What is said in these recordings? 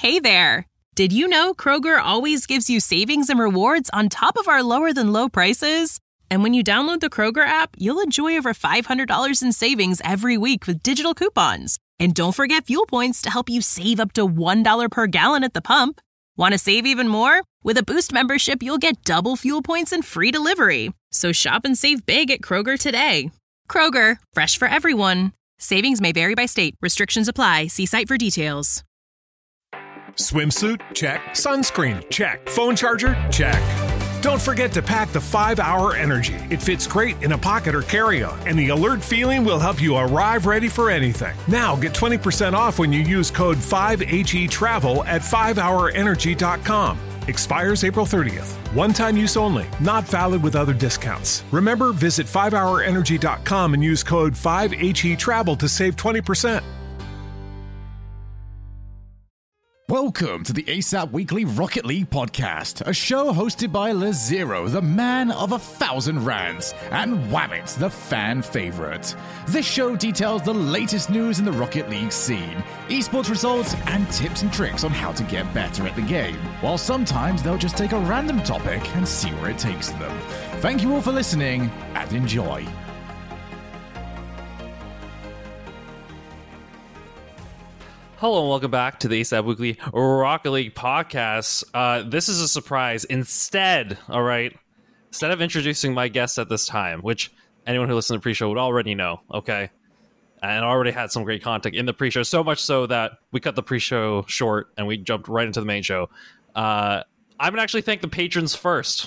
Hey there! Did you know Kroger always gives you savings and rewards on top of our lower-than-low prices? And when you download the Kroger app, you'll enjoy over $500 in savings every week with digital coupons. And don't forget fuel points to help you save up to $1 per gallon at the pump. Want to save even more? With a Boost membership, you'll get double fuel points and free delivery. So shop and save big at Kroger today. Kroger, fresh for everyone. Savings may vary by state. Restrictions apply. See site for details. Swimsuit? Check. Sunscreen? Check. Phone charger? Check. Don't forget to pack the 5-Hour Energy. It fits great in a pocket or carry-on, and the alert feeling will help you arrive ready for anything. Now get 20% off when you use code 5HETRAVEL at 5hourenergy.com. Expires April 30th. One-time use only. Not valid with other discounts. Remember, visit 5hourenergy.com and use code 5HETRAVEL to save 20%. Welcome to the ASAP Weekly Rocket League podcast, a show hosted by LeZero, the man of 1,000 rants, and Wabbit, the fan favorite. This show details the latest news in the Rocket League scene, esports results, and tips and tricks on how to get better at the game, while sometimes they'll just take a random topic and see where it takes them. Thank you all for listening, and enjoy. Hello and welcome back to the ASAP Weekly Rocket League podcast. This is a surprise. Instead of introducing my guests at this time, which anyone who listened to the pre-show would already know, okay? And already had some great content in the pre-show, so much so that we cut the pre-show short and we jumped right into the main show. I'm going to actually thank the patrons first.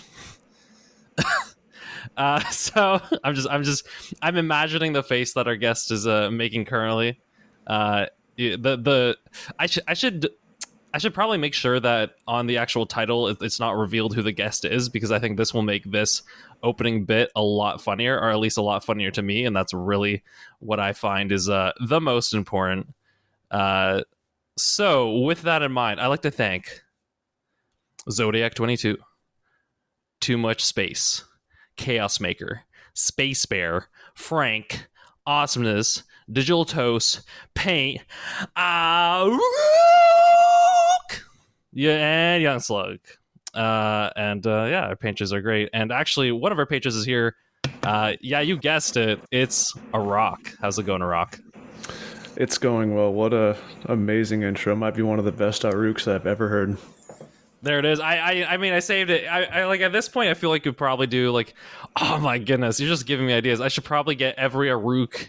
So I'm imagining the face that our guest is making currently. I should probably make sure that on the actual title it's not revealed who the guest is, because I think this will make this opening bit a lot funnier, or at least a lot funnier to me, and that's really what I find is the most important. So with that in mind, I'd like to thank Zodiac 22, Too Much Space, Chaos Maker, Space Bear, Frank, Awesomeness, Digital Toast, Paint, and Young Slug. Our pages are great. And actually, one of our pages is here. You guessed it. It's Arak. How's it going, Arak? It's going well. What a amazing intro. Might be one of the best Aruks I've ever heard. There it is. I mean, I saved it. I like, at this point, I feel like you'd probably do like, oh my goodness, you're just giving me ideas. I should probably get every Arak,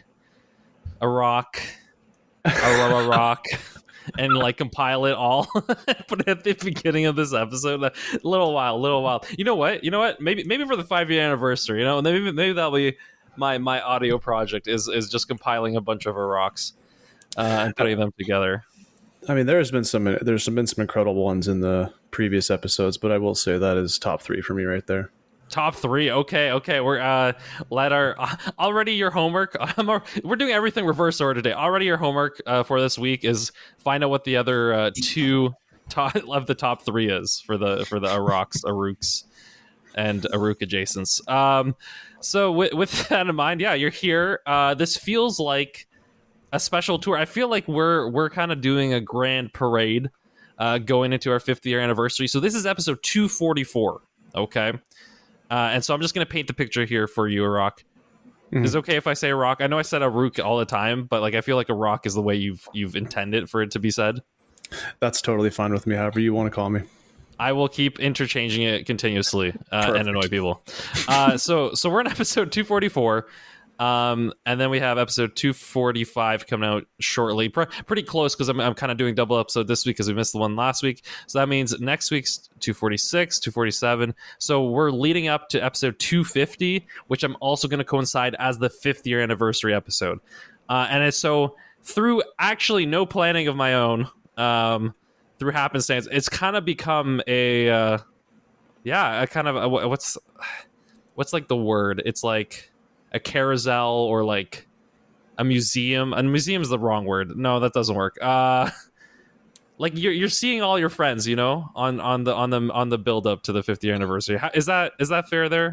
and like compile it all, put it at the beginning of this episode. A little while. You know what? Maybe for the 5-year anniversary, maybe that'll be my audio project is just compiling a bunch of Araks and putting them together. I mean, there's been some incredible ones in the previous episodes, but I will say that is top 3 for me right there. Top 3. Okay. We're already your homework. We're doing everything reverse order today. Already your homework for this week is find out what the other 2 of the top 3 is for the Aruks, and Aruk adjacents. So with that in mind, you're here. This feels like a special tour. I feel like we're kind of doing a grand parade going into our 5th year anniversary. So this is episode 244. Okay. And so I'm just going to paint the picture here for you, Arak. Mm-hmm. Is it okay if I say Arak? I know I said Aruk all the time, but like I feel like Arak is the way you've intended for it to be said. That's totally fine with me, however you want to call me. I will keep interchanging it continuously and annoy people. So we're in episode 244. And then we have episode 245 coming out shortly. Pretty close, because I'm kind of doing double episode this week because we missed the one last week. So that means next week's 246, 247. So we're leading up to episode 250, which I'm also going to coincide as the 5th year anniversary episode. And it's so, through actually no planning of my own, through happenstance, it's kind of become a kind of what's like the word? It's like a carousel, or like a museum. A museum is the wrong word. No, that doesn't work. Like you're seeing all your friends, on the build up to the 5th year anniversary. Is that fair there?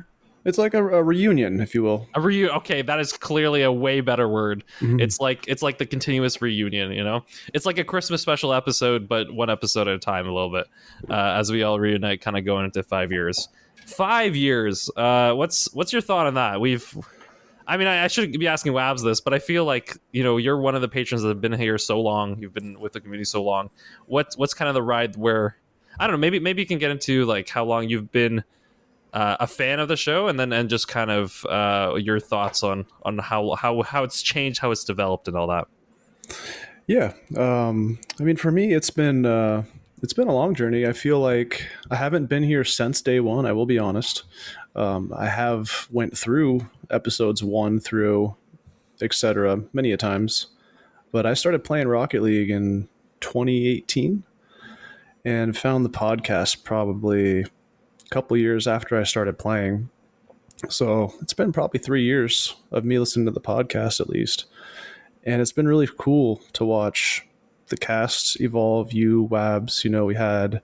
It's like a reunion, if you will. Okay, that is clearly a way better word. Mhm. It's like the continuous reunion. You know, it's like a Christmas special episode, but one episode at a time, a little bit, as we all reunite, kind of going into 5 years. 5 years. What's your thought on that? I should be asking Wabs this, but I feel like, you know, you're one of the patrons that have been here so long. You've been with the community so long. What's kind of the ride where, I don't know, maybe you can get into like how long you've been a fan of the show, and just kind of your thoughts on how it's changed, how it's developed, and all that. Yeah, I mean, for me, it's been a long journey. I feel like I haven't been here since day one. I will be honest. I have went through episodes 1 through etc. many a times, but I started playing Rocket League in 2018 and found the podcast probably couple years after I started playing. So it's been probably 3 years of me listening to the podcast at least. And it's been really cool to watch the casts evolve. You, Wabs, you know, we had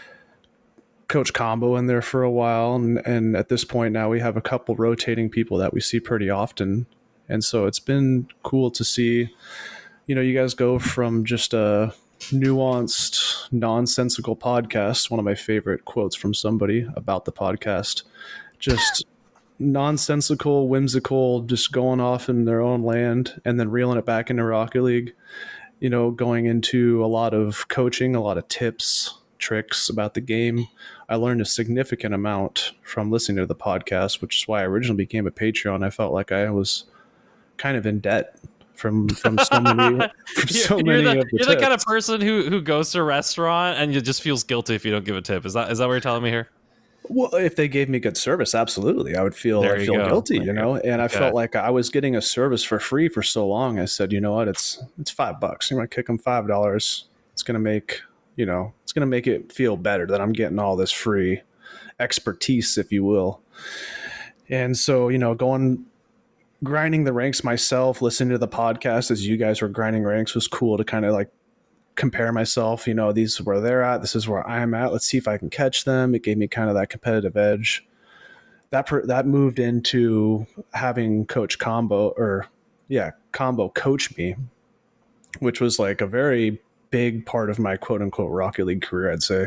Coach Combo in there for a while. And at this point now we have a couple rotating people that we see pretty often. And so it's been cool to see, you know, you guys go from just a nuanced, nonsensical podcast. One of my favorite quotes from somebody about the podcast, just nonsensical, whimsical, just going off in their own land and then reeling it back into Rocket League, you know, going into a lot of coaching, a lot of tips, tricks about the game. I learned a significant amount from listening to the podcast, which is why I originally became a Patreon. I felt like I was kind of in debt from so many of the You're the kind of person who goes to a restaurant and you just feels guilty if you don't give a tip. Is that what you're telling me here? Well, if they gave me good service, absolutely, I would feel guilty, you know. And I felt like I was getting a service for free for so long. I said, you know what, it's $5. I'm gonna kick them $5. It's gonna make it feel better that I'm getting all this free expertise, if you will. And so, you know, grinding the ranks myself, listening to the podcast as you guys were grinding ranks was cool to kind of like compare myself. You know, these is where they're at, this is where I'm at. Let's see if I can catch them. It gave me kind of that competitive edge. That moved into having Coach Combo coach me, which was like a very big part of my quote unquote Rocket League career, I'd say.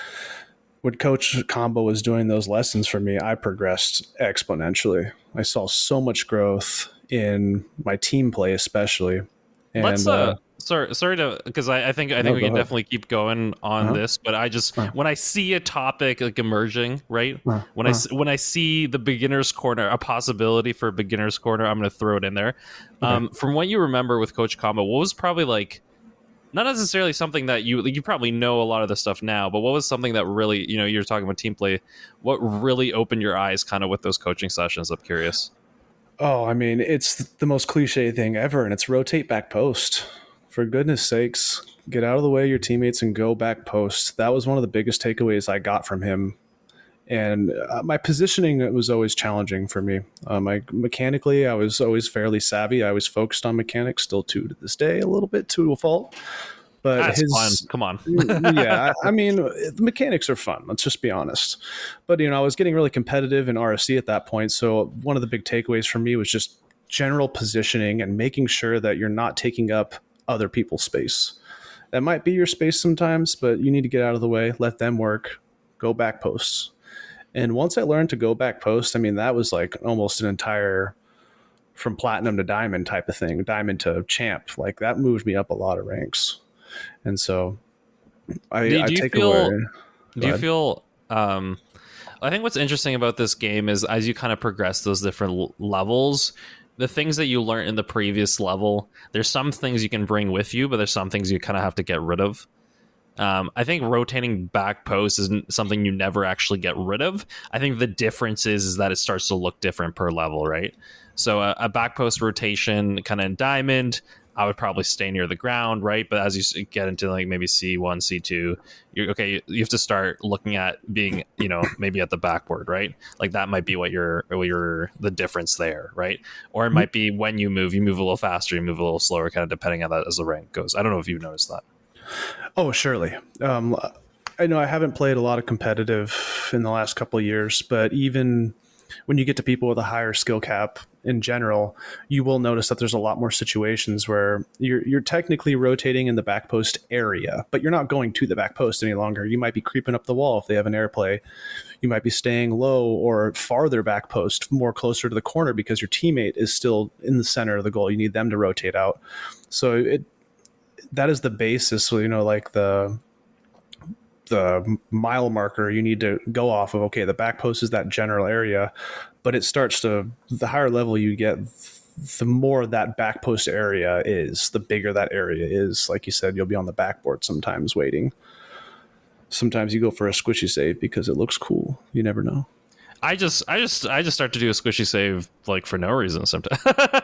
When Coach Combo was doing those lessons for me, I progressed exponentially. I saw so much growth in my team play, especially. And let's sorry to, because I think we can definitely keep going on this, but I just when I see a topic like emerging, right? When I see the beginner's corner, a possibility for a beginner's corner, I'm going to throw it in there. From what you remember with Coach Combo, what was probably like, not necessarily something that you probably know a lot of the stuff now, but what was something that really, you know, you're talking about team play, what really opened your eyes kind of with those coaching sessions? I'm curious. Oh, I mean, it's the most cliche thing ever, and it's rotate back post. For goodness sakes, get out of the way of your teammates and go back post. That was one of the biggest takeaways I got from him. And my positioning was always challenging for me. Mechanically, I was always fairly savvy. I was focused on mechanics, still to this day, a little bit to a fault. But that's fun. Come on. Yeah, I mean, the mechanics are fun. Let's just be honest. But, you know, I was getting really competitive in RSC at that point. So one of the big takeaways for me was just general positioning and making sure that you're not taking up other people's space. That might be your space sometimes, but you need to get out of the way, let them work, go back posts. And once I learned to go back post, I mean, that was like almost an entire from platinum to diamond type of thing, diamond to champ. Like that moved me up a lot of ranks. And so I take away. Do you feel, I think what's interesting about this game is as you kind of progress those different levels, the things that you learned in the previous level, there's some things you can bring with you, but there's some things you kind of have to get rid of. I think rotating back post isn't something you never actually get rid of. I think the difference is that it starts to look different per level, right? So a back post rotation kind of in diamond, I would probably stay near the ground, right? But as you get into like maybe C1, C2, you have to start looking at being, you know, maybe at the backboard, right? Like that might be what the difference there, right? Or it might be when you move a little faster, you move a little slower, kind of depending on that as the rank goes. I don't know if you've noticed that. Oh, surely. I know I haven't played a lot of competitive in the last couple of years, but even when you get to people with a higher skill cap in general, you will notice that there's a lot more situations where you're technically rotating in the back post area, but you're not going to the back post any longer. You might be creeping up the wall if they have an airplay. You might be staying low or farther back post, more closer to the corner because your teammate is still in the center of the goal. You need them to rotate out. So that is the basis. So, like the mile marker you need to go off of. Okay, the back post is that general area, but it starts to, the higher level you get, the more that back post area is, the bigger that area is. Like you said, you'll be on the backboard sometimes waiting. Sometimes you go for a squishy save because it looks cool. You never know. I just start to do a squishy save like for no reason sometimes.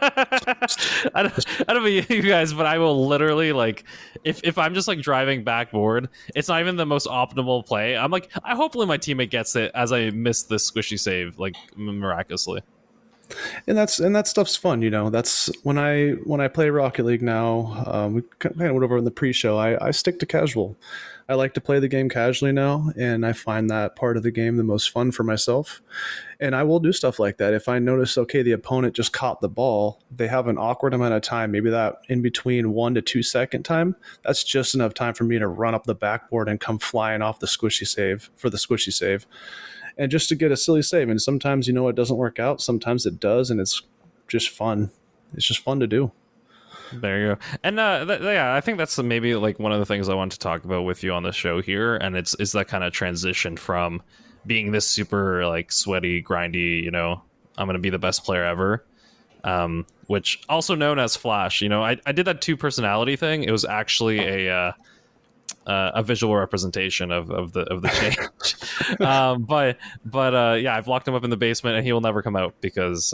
I don't know about you guys, but I will literally, like, if I'm just like driving backboard, it's not even the most optimal play. I'm like, hopefully my teammate gets it as I miss this squishy save like miraculously. And that stuff's fun, That's when I play Rocket League now. We kind of went over in the pre-show. I stick to casual. I like to play the game casually now, and I find that part of the game the most fun for myself. And I will do stuff like that. If I notice, okay, the opponent just caught the ball, they have an awkward amount of time, maybe that in between 1 to 2 second time, that's just enough time for me to run up the backboard and come flying off the squishy save. And just to get a silly save. And sometimes, it doesn't work out. Sometimes it does, and it's just fun. It's just fun to do. There you go. And yeah, I think that's maybe like one of the things I want to talk about with you on the show here. And it's that kind of transition from being this super like sweaty, grindy, I'm going to be the best player ever. Which also known as Flash. I did that 2 personality thing. It was actually a visual representation of the change. Yeah, I've locked him up in the basement and he will never come out because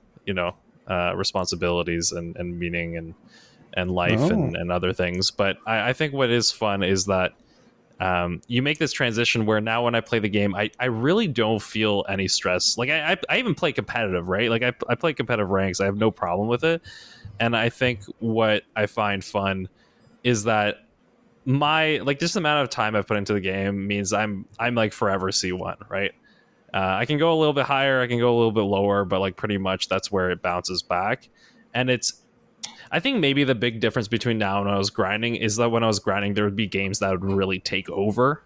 responsibilities and meaning and life and other things. But I think what is fun is that you make this transition where now when I play the game, I really don't feel any stress. Like I even play competitive, right? Like I play competitive ranks. I have no problem with it. And I think what I find fun is that just the amount of time I've put into the game means I'm like forever C1, right? I can go a little bit higher, I can go a little bit lower, but like pretty much that's where it bounces back. And I think maybe the big difference between now and when I was grinding is that when I was grinding, there would be games that would really take over.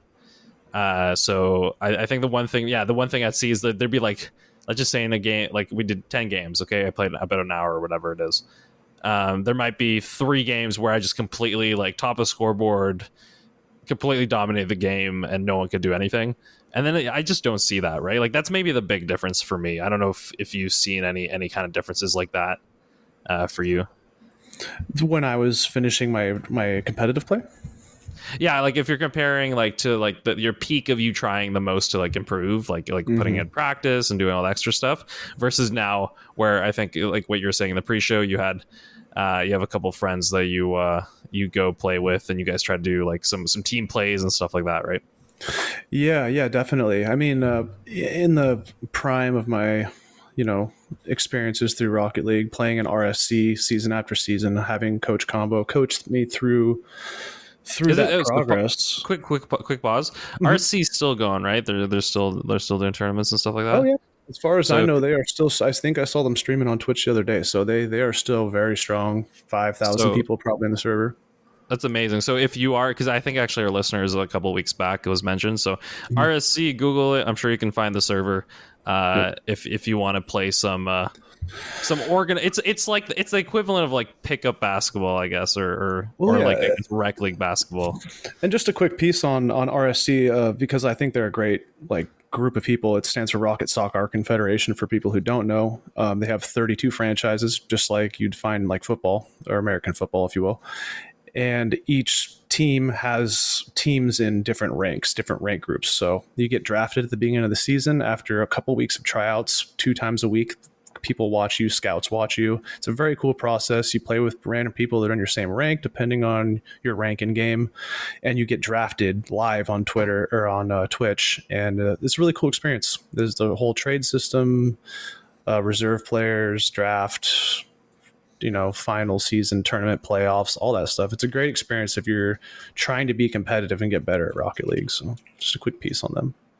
So I think the one thing I'd see is that there'd be like, let's just say in a game, like we did 10 games. Okay. I played about an hour or whatever it is. There might be 3 games where I just completely like top of scoreboard, completely dominate the game and no one could do anything. And then I just don't see that, right? Like that's maybe the big difference for me. I don't know if you've seen any kind of differences like that for you. When I was finishing my competitive play? Yeah, like if you're comparing like to like your peak of you trying the most to like improve, like putting in practice and doing all the extra stuff versus now where I think like what you're saying in the pre-show, you have a couple friends that you go play with and you guys try to do like some team plays and stuff like that, right? Yeah, definitely. I mean, in the prime of my, experiences through Rocket League, playing in RSC season after season, having Coach Combo coached me through that progress. Quick pause. Mm-hmm. RSC's still going, right? They're still doing tournaments and stuff like that. Oh yeah. As far as I know, they are still. I think I saw them streaming on Twitch the other day. So they are still very strong. 5,000 people probably in the server. That's amazing. So if you are, because I think actually our listeners a couple of weeks back it was mentioned. So RSC, Google it. I'm sure you can find the server. If you want to play some it's like it's the equivalent of like pickup basketball, I guess, or like rec league basketball. And just a quick piece on RSC because I think they're a great like group of people. It stands for Rocket Soccer Confederation for people who don't know. They have 32 franchises, just like you'd find like football or American football, if you will. And each team has teams in different rank groups. So you get drafted at the beginning of the season. After a couple weeks of tryouts, 2 times a week, people watch you, scouts watch you. It's a very cool process. You play with random people that are in your same rank, depending on your rank in game, and you get drafted live on Twitter or on Twitch. And it's a really cool experience. There's the whole trade system, reserve players, draft, final season, tournament, playoffs, all that stuff. It's a great experience if you're trying to be competitive and get better at Rocket League. So just a quick piece on them.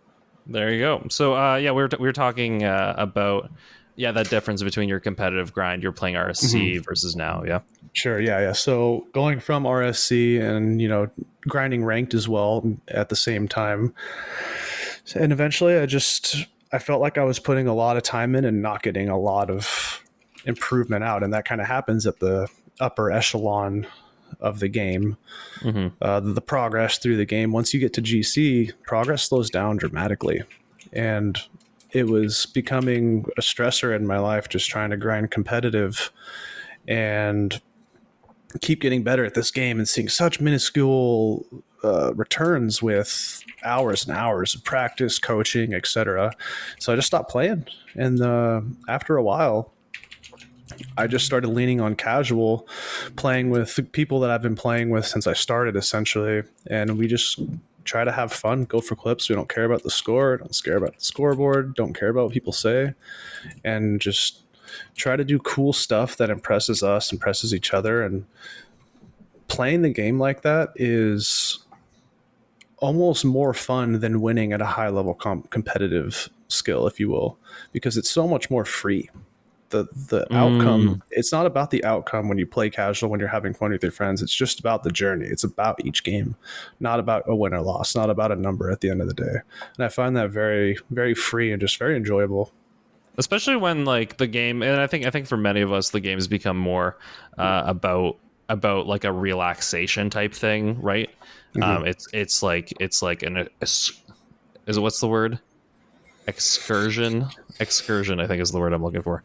There you go. So we were talking about that difference between your competitive grind, you're playing RSC versus now. Yeah. Sure. Yeah. So going from RSC and, grinding ranked as well at the same time. And eventually I felt like I was putting a lot of time in and not getting a lot of improvement out. And that kind of happens at the upper echelon of the game. The progress through the game. Once you get to GC, progress slows down dramatically. And it was becoming a stressor in my life, just trying to grind competitive and keep getting better at this game and seeing such minuscule returns with hours and hours of practice, coaching, etc. So I just stopped playing. And after a while, I just started leaning on casual, playing with people that I've been playing with since I started, essentially. And we just try to have fun, go for clips. We don't care about the score, don't care about the scoreboard, don't care about what people say, and just try to do cool stuff that impresses us, impresses each other. And playing the game like that is almost more fun than winning at a high level competitive skill, if you will, because it's so much more free. The outcome, it's not about the outcome when you play casual, when you're having fun with your friends. It's just about the journey. It's about each game, not about a win or loss, not about a number at the end of the day. And I find that very, very free and just very enjoyable. Especially when like the game, and I think for many of us, the games become more about like a relaxation type thing, right? It's like what's the word? Excursion, I think is the word I'm looking for.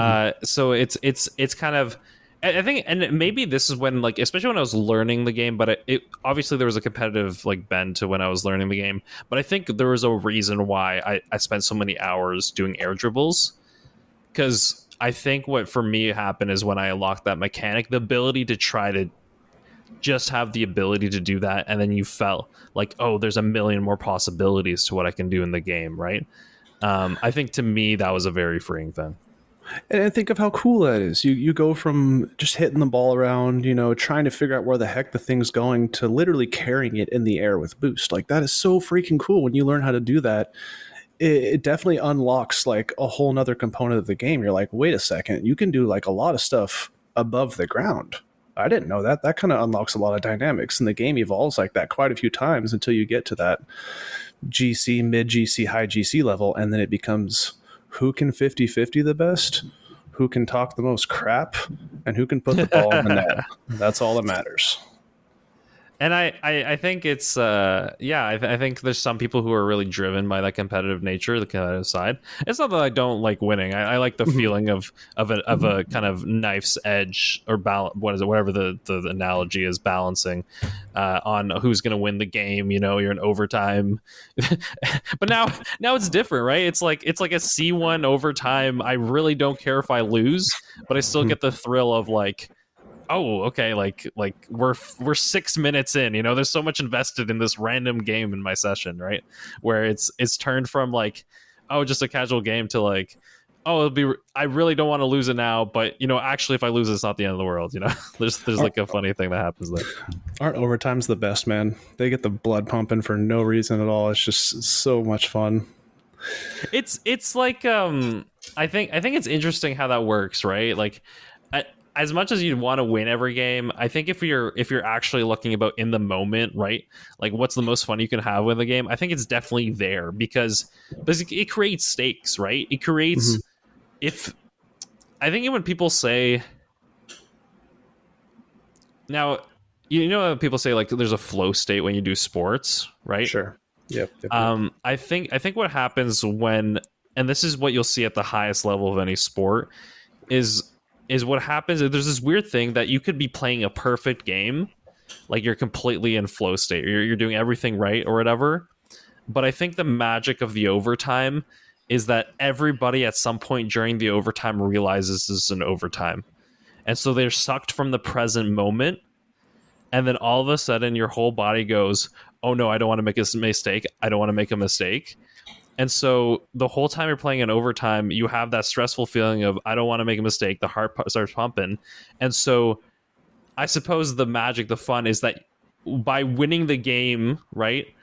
So it's kind of, I think, and maybe this is when, like, especially when I was learning the game, but it obviously there was a competitive like bend to when I was learning the game, but I think there was a reason why I spent so many hours doing air dribbles, because I think what for me happened is when I unlocked that mechanic, the ability to try to just have the ability to do that, and then you felt like, oh, there's a million more possibilities to what I can do in the game, right? I think to me that was a very freeing thing. And think of how cool that is. You go from just hitting the ball around, trying to figure out where the heck the thing's going, to literally carrying it in the air with boost. Like, that is so freaking cool. When you learn how to do that, it definitely unlocks like a whole nother component of the game. You're like, wait a second, you can do like a lot of stuff above the ground. I didn't know that. That kind of unlocks a lot of dynamics, and the game evolves like that quite a few times until you get to that GC, mid GC, high GC level, and then it becomes who can 50-50 the best, who can talk the most crap, and who can put the ball in the net. That's all that matters. And I think it's I think there's some people who are really driven by that competitive nature, the competitive side. It's not that I don't like winning. I like the feeling of a kind of knife's edge or whatever the analogy is, balancing on who's going to win the game. You're in overtime, but now it's different, right? It's like a C1 overtime. I really don't care if I lose, but I still get the thrill of like, oh, okay, like we're 6 minutes in, there's so much invested in this random game in my session, right? Where it's turned from like, oh, just a casual game to like, oh, I really don't want to lose it now, but actually if I lose it's not the end of the world, there's like a funny thing that happens there. Aren't overtimes the best, man? They get the blood pumping for no reason at all. It's just so much fun. It's like I think it's interesting how that works, right? Like, as much as you'd want to win every game, I think if you're actually looking about in the moment, right? Like, what's the most fun you can have with a game? I think it's definitely there because it creates stakes, right? It creates I think when people say now, people say like there's a flow state when you do sports, right? Sure. Yep. I think what happens when, and this is what you'll see at the highest level of any sport, is what happens is there's this weird thing that you could be playing a perfect game, like you're completely in flow state, you're doing everything right or whatever. But I think the magic of the overtime is that everybody at some point during the overtime realizes this is an overtime. And so they're sucked from the present moment. And then all of a sudden your whole body goes, oh no, I don't want to make a mistake. I don't want to make a mistake. And so the whole time you're playing in overtime, you have that stressful feeling of, I don't want to make a mistake. The heart starts pumping. And so I suppose the magic, the fun is that by winning the game, right,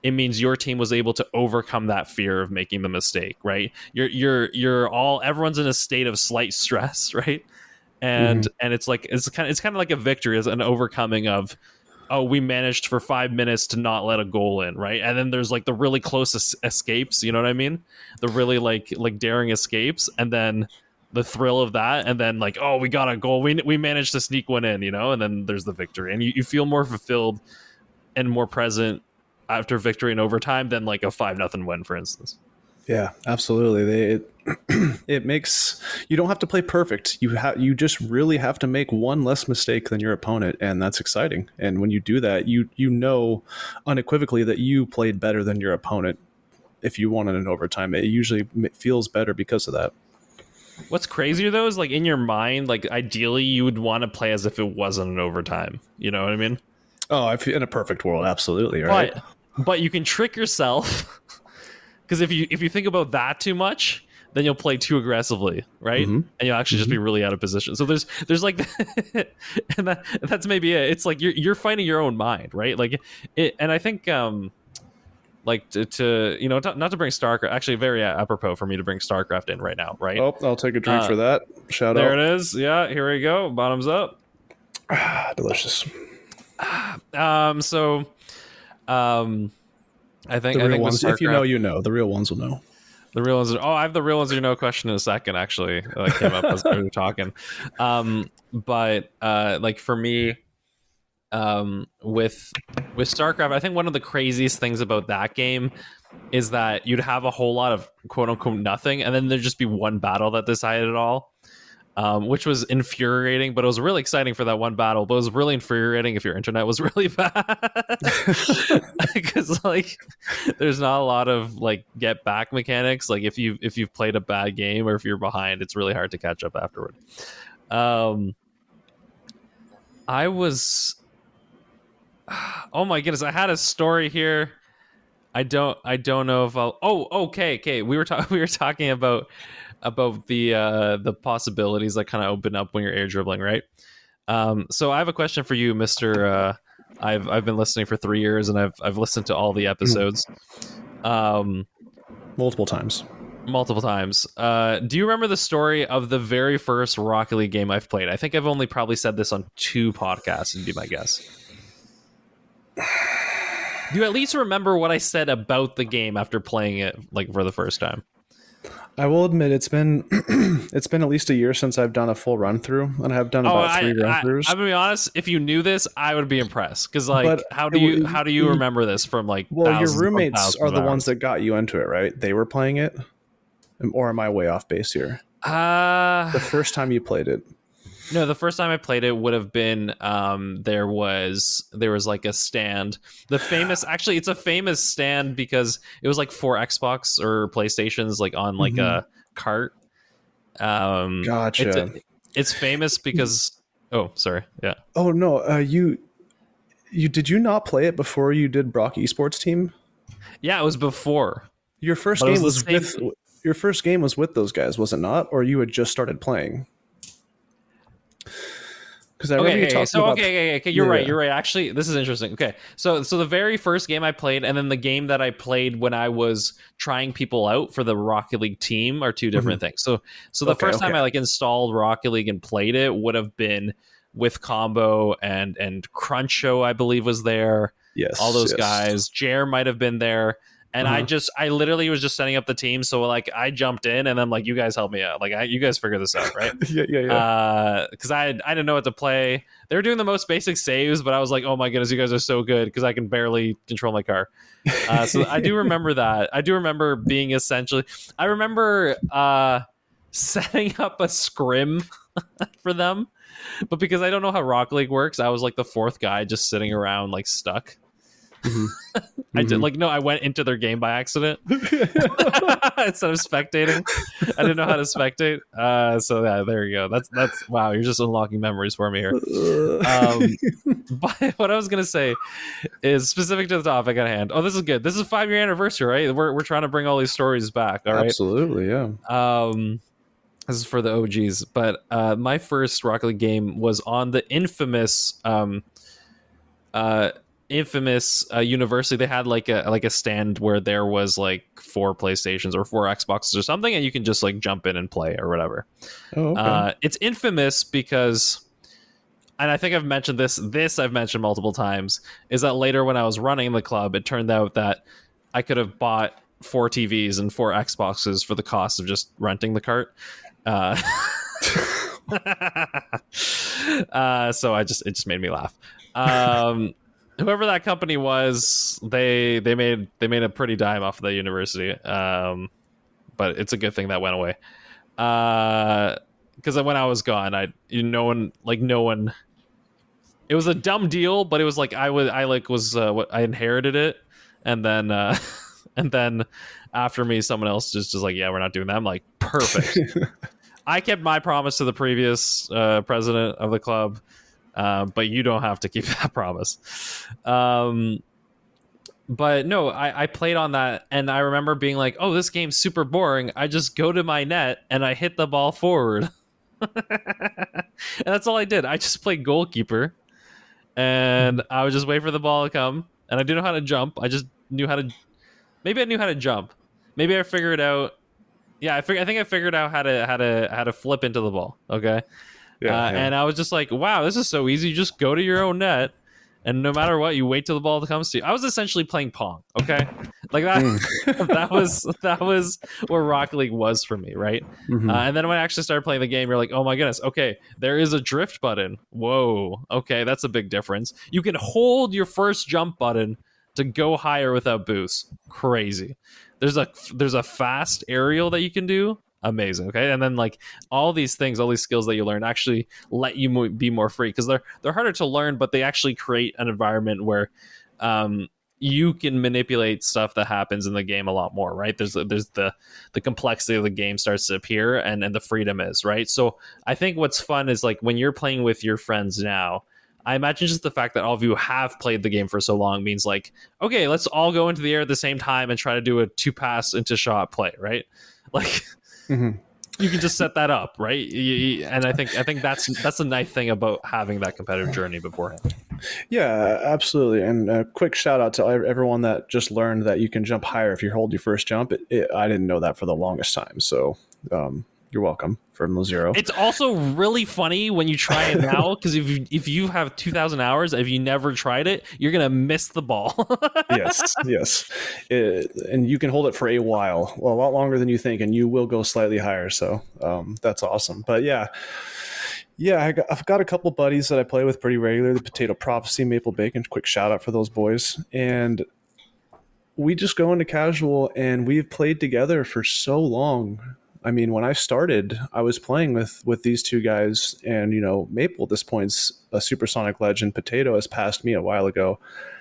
it means your team was able to overcome that fear of making the mistake, right? Everyone's in a state of slight stress, right? And it's kind of like a victory, as an overcoming of, oh, we managed for 5 minutes to not let a goal in, right? And then there's like the really close escapes, you know what I mean? The really like daring escapes, and then the thrill of that, and then like, oh, we got a goal, we managed to sneak one in, you know, and then there's the victory, and you feel more fulfilled and more present after victory in overtime than like a 5-0 win, for instance. Yeah, absolutely. It makes, you don't have to play perfect. You just really have to make one less mistake than your opponent, and that's exciting. And when you do that, you know unequivocally that you played better than your opponent. If you won in an overtime, it usually feels better because of that. What's crazier though is like in your mind, like ideally you would want to play as if it wasn't an overtime. You know what I mean? Oh, in a perfect world, absolutely, right? But you can trick yourself. Because if you think about that too much, then you'll play too aggressively, right? And you'll actually just be really out of position. So there's like, and that's maybe it. It's like you're fighting your own mind, right? Like it, and I think like to you know, not to bring StarCraft, actually very apropos for me to bring StarCraft in right now, right? Oh, I'll take a drink for that. Shout there out. There it is. Yeah, here we go. Bottoms up. Delicious. I think the real ones. If you know, you know. The real ones will know. The real ones. I have the real ones you know question in a second. Actually, that came up as we were talking. But like for me, with StarCraft, I think one of the craziest things about that game is that you'd have a whole lot of quote unquote nothing, and then there'd just be one battle that decided it all. Which was infuriating, but it was really exciting for that one battle. But it was really infuriating if your internet was really bad, because like there's not a lot of like get back mechanics. Like if you've played a bad game or if you're behind, it's really hard to catch up afterward. I was, oh my goodness, I had a story here. I don't know if I'll. Oh, okay. We were talking about the possibilities that kind of open up when you're air dribbling, right? So I have a question for you, Mr. I've been listening for 3 years, and I've listened to all the episodes, multiple times. Do you remember the story of the very first Rocket League game I've played? I think I've only probably said this on 2 podcasts, would be my guess. Do you at least remember what I said about the game after playing it like for the first time? I will admit it's been at least a year since I've done a full run through, and I've done about 3 run throughs. I'm gonna be honest. If you knew this, I would be impressed. Because like, how do you remember this from like? Well, your roommates are the ones that got you into it, right? They were playing it, or am I way off base here? The first time you played it. No, the first time I played it would have been there was like a stand. The famous, actually, it's a famous stand because it was like 4 Xbox or PlayStations like on like a cart. Gotcha. It's famous because. Oh, sorry. Yeah. Oh no, you did you not play it before you did Brock Esports Team? Yeah, it was before. Your first game was with those guys, was it not? Or you had just started playing? Because I remember you talking about. Okay. You're right. You're right. Actually, this is interesting. Okay, so the very first game I played, and then the game that I played when I was trying people out for the Rocket League team are 2 different things. So the first time I like installed Rocket League and played it would have been with Combo and Cruncho, I believe, was there. Yes, all those guys. Jer might have been there. And I literally was just setting up the team. So like I jumped in and I'm like, you guys help me out. Like you guys figure this out, right? Yeah. Because I didn't know what to play. They were doing the most basic saves, but I was like, oh my goodness, you guys are so good because I can barely control my car. So I do remember that. I do remember being essentially. I remember setting up a scrim for them, but because I don't know how Rocket League works, I was like the 4th guy just sitting around like stuck. I did I went into their game by accident instead of spectating. I didn't know how to spectate. So yeah, there you go. That's wow. You're just unlocking memories for me here. But what I was gonna say is specific to the topic at hand. Oh, this is good. This is a 5-year anniversary, right? We're trying to bring all these stories back. All right. Absolutely, yeah. This is for the OGs. But my first Rocket League game was on the infamous infamous University, they had like a stand where there was like 4 PlayStations or 4 Xboxes or something, and you can just like jump in and play or whatever. Oh, okay. It's infamous because, and I think I've mentioned this I've mentioned multiple times, is that later when I was running the club, it turned out that I could have bought 4 TVs and 4 Xboxes for the cost of just renting the cart. So it just made me laugh. Whoever that company was, they made a pretty dime off of the University. But it's a good thing that went away. Because when I was gone, no one. It was a dumb deal, but it was like I inherited it, and then after me, someone else just like, yeah, we're not doing that. I'm like, perfect. I kept my promise to the previous president of the club, but you don't have to keep that promise. But no, I played on that, and I remember being like, oh, this game's super boring. I just go to my net and I hit the ball forward. And that's all I did. I just played goalkeeper, and I would just wait for the ball to come. And I didn't know how to jump. I just knew how to. Maybe I knew how to jump. Maybe I figured out. Yeah, I think I figured out how to flip into the ball. Okay, yeah. And I was just like, wow, this is so easy. You just go to your own net, and no matter what, you wait till the ball comes to you. I was essentially playing Pong. Okay, like that. that was where Rocket League was for me, right? Mm-hmm. And then when I actually started playing the game, you're like, oh my goodness, okay, there is a drift button. Whoa, okay, that's a big difference. You can hold your first jump button to go higher without boost. Crazy. There's a fast aerial that you can do. Amazing. Okay, and then like all these skills that you learn actually let you be more free, because they're harder to learn, but they actually create an environment where you can manipulate stuff that happens in the game a lot more, right? There's the complexity of the game starts to appear, and the freedom is, right? So I think what's fun is like when you're playing with your friends now, I imagine just the fact that all of you have played the game for so long means like, okay, let's all go into the air at the same time and try to do a 2-pass into shot play, right? Like, mm-hmm. You can just set that up, right? And I think that's a nice thing about having that competitive journey beforehand. Yeah, absolutely. And a quick shout out to everyone that just learned that you can jump higher if you hold your first jump. I didn't know that for the longest time, so you're welcome from LaZero. It's also really funny when you try it now, because if you have 2,000 hours, if you never tried it, you're gonna miss the ball. yes. And you can hold it for a while, a lot longer than you think, and you will go slightly higher. So that's awesome. But yeah, I've got a couple buddies that I play with pretty regularly. The Potato Prophecy, Maple Bacon. Quick shout out for those boys. And we just go into casual, and we've played together for so long. I mean, when I started, I was playing with these two guys, and Maple at this point's a supersonic legend. Potato has passed me a while ago,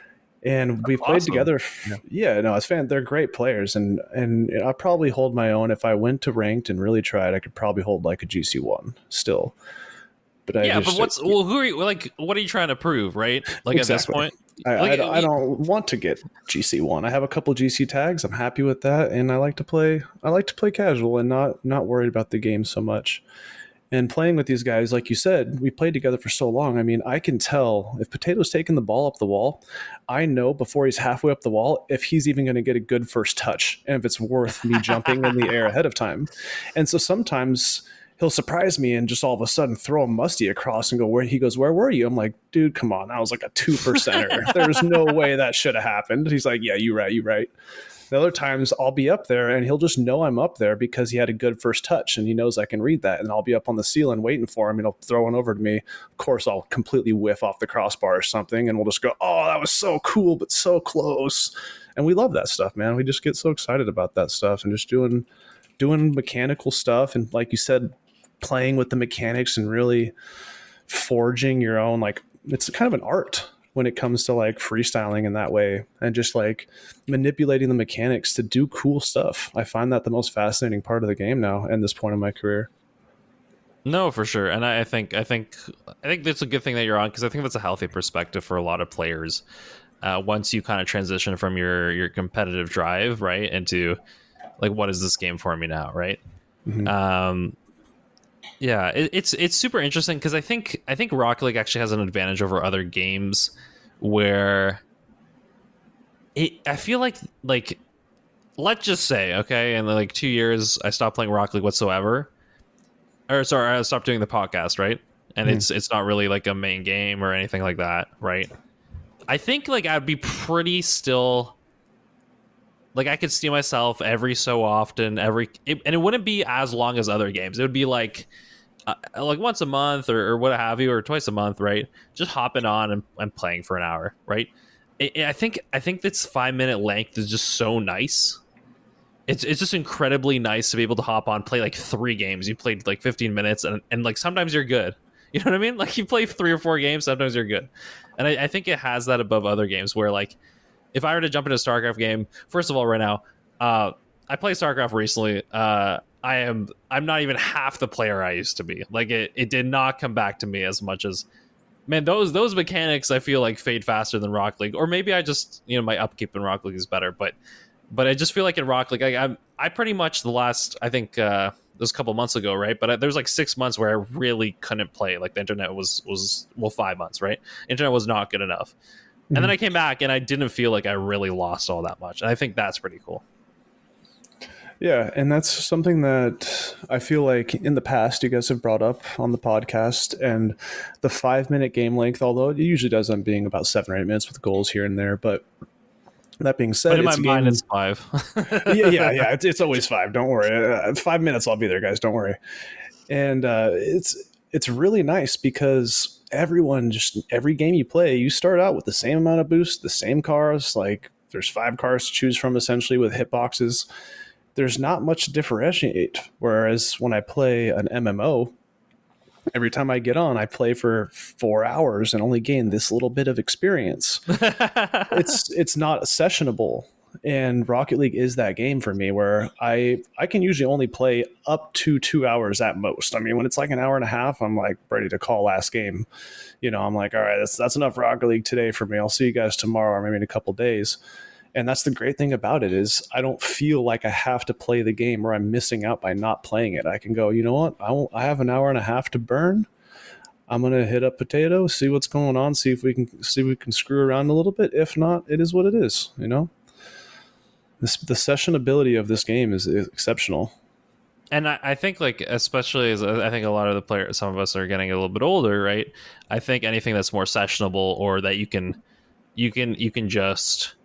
and we've played together. It's fan. They're great players, and I probably hold my own. If I went to ranked and really tried, I could probably hold like a GC1 still. But who are you, like? What are you trying to prove, right? Like exactly. At this point, I don't want to get GC1. I have a couple GC tags. I'm happy with that, and I like to play casual and not worried about the game so much. And playing with these guys, like you said, we played together for so long. I mean, I can tell if Potato's taking the ball up the wall. I know before he's halfway up the wall if he's even going to get a good first touch, and if it's worth me jumping in the air ahead of time. And so sometimes he'll surprise me and just all of a sudden throw a musty across and go, where were you? I'm like, dude, come on. That was like a 2%er. There's no way that should have happened. He's like, yeah, you right. The other times I'll be up there and he'll just know I'm up there because he had a good first touch and he knows I can read that. And I'll be up on the ceiling waiting for him and he'll throw one over to me. Of course, I'll completely whiff off the crossbar or something. And we'll just go, oh, that was so cool, but so close. And we love that stuff, man. We just get so excited about that stuff and just doing mechanical stuff. And like you said, playing with the mechanics and really forging your own, like, it's kind of an art when it comes to like freestyling in that way and just like manipulating the mechanics to do cool stuff. I find that the most fascinating part of the game now and this point in my career. No, for sure. And I think that's a good thing that you're on, because I think that's a healthy perspective for a lot of players. Once you kind of transition from your competitive drive, right, into like, what is this game for me now, right? Mm-hmm. Yeah, it's super interesting because I think Rocket League actually has an advantage over other games where I feel like let's just say, okay, in like 2 years I stopped playing Rocket League whatsoever. Or sorry, I stopped doing the podcast, right? And it's not really like a main game or anything like that, right? I think like I'd be pretty still. Like I could see myself every so often, and it wouldn't be as long as other games. It would be like once a month or what have you, or twice a month, right? Just hopping on and playing for an hour, right? I think this 5-minute length is just so nice. It's just incredibly nice to be able to hop on, play like 3 games. You played like 15 minutes, and like sometimes you're good. You know what I mean? Like you play 3 or 4 games, sometimes you're good. And I think it has that above other games where like, if I were to jump into a StarCraft game, first of all, right now, I played StarCraft recently. I'm not even half the player I used to be. Like it did not come back to me as much as, man, those mechanics I feel like fade faster than Rocket League, or maybe I just, my upkeep in Rocket League is better. But I just feel like in Rocket League, I pretty much the last, I think it was a couple months ago, right? But there was like 6 months where I really couldn't play. Like the internet was 5 months, right? Internet was not good enough. And then I came back and I didn't feel like I really lost all that much. And I think that's pretty cool. Yeah, and that's something that I feel like in the past you guys have brought up on the podcast, and the 5-minute game length, although it usually does end up being about 7 or 8 minutes with goals here and there. But that being said, but in my mind, it's 5. yeah, it's always 5. Don't worry. 5 minutes, I'll be there, guys. Don't worry. And it's really nice because every game you play, you start out with the same amount of boost, the same cars. Like there's 5 cars to choose from essentially with hitboxes. There's not much to differentiate. Whereas when I play an MMO, every time I get on, I play for 4 hours and only gain this little bit of experience. It's not sessionable. And Rocket League is that game for me where I can usually only play up to 2 hours at most. I mean, when it's like an hour and a half, I'm like ready to call last game. I'm like, all right, that's enough Rocket League today for me. I'll see you guys tomorrow or maybe in a couple days. And that's the great thing about it is I don't feel like I have to play the game or I'm missing out by not playing it. I can go, you know what? I have an hour and a half to burn. I'm going to hit up Potato, see what's going on, see if we can screw around a little bit. If not, it is what it is, The session ability of this game is exceptional. And I think like, especially as I think a lot of the players, some of us are getting a little bit older, right? I think anything that's more sessionable or that you can just,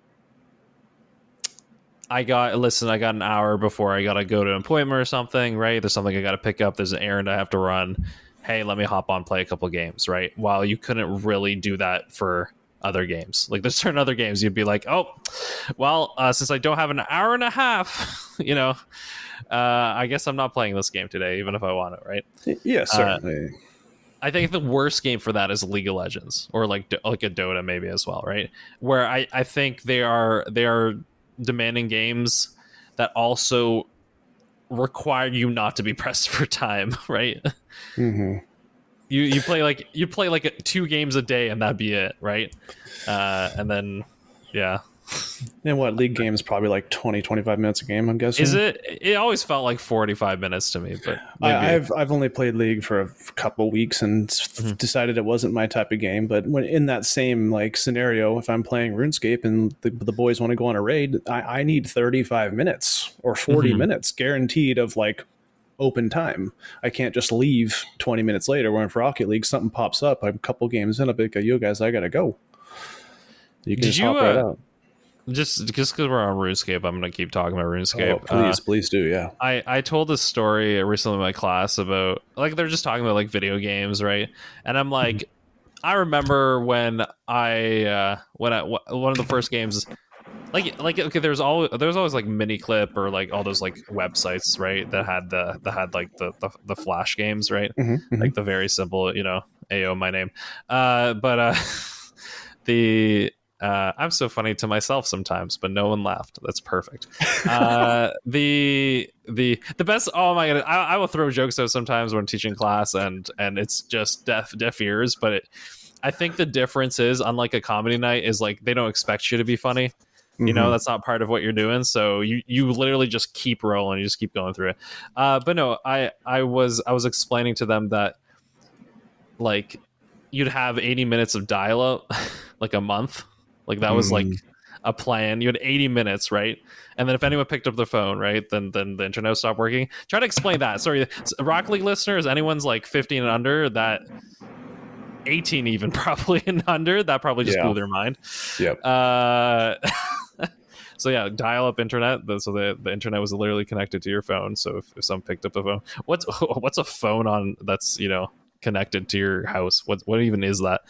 I got an hour before I got to go to an appointment or something, right? There's something I got to pick up. There's an errand I have to run. Hey, let me hop on, play a couple games, right? While you couldn't really do that for other games. Like there's certain other games you'd be like, oh, well, since I don't have an hour and a half, I guess I'm not playing this game today, even if I want it, right? Yeah, certainly. I think the worst game for that is League of Legends or like a Dota maybe as well, right? Where I think they are demanding games that also require you not to be pressed for time, right? Mm-hmm. You play like 2 games a day and that'd be it, right? And then yeah. And what, League games probably like 20-25 minutes a game, I'm guessing. Is it? It always felt like 45 minutes to me, but maybe. I've only played League for a couple weeks and decided it wasn't my type of game. But when in that same like scenario, if I'm playing RuneScape and the boys want to go on a raid, I need 35 minutes or 40 minutes guaranteed of like open time. I can't just leave 20 minutes later. Where in Rocket League, something pops up, I'm a couple games in, I'll be like, yo guys, I gotta go. You can just hop right out. Just because we're on RuneScape, I'm going to keep talking about RuneScape. Oh, please do, yeah. I told this story recently in my class about, like, they're just talking about, like, video games, right? And I'm like, I remember when one of the first games, like okay, there's always like Miniclip or like all those like websites, right? That had the Flash games, right? Like the very simple, AO my name. I'm so funny to myself sometimes, but no one laughed. That's perfect. The best. Oh my god! I will throw jokes out sometimes when teaching class, and it's just deaf ears. But I think the difference is, unlike a comedy night, is like they don't expect you to be funny. That's not part of what you're doing. So you literally just keep rolling. You just keep going through it. But no, I was explaining to them that like you'd have 80 minutes of dial-up like a month. Like that was like a plan. You had 80 minutes, right? And then if anyone picked up the phone, right, then the internet stopped working. Try to explain that. Sorry, Rocket League listeners, anyone's like 15 and under, that 18 even probably and under, that probably just blew their mind. Yep. So yeah, dial-up internet. So the internet was literally connected to your phone. So if someone picked up the phone, what's a phone on that's connected to your house? What even is that?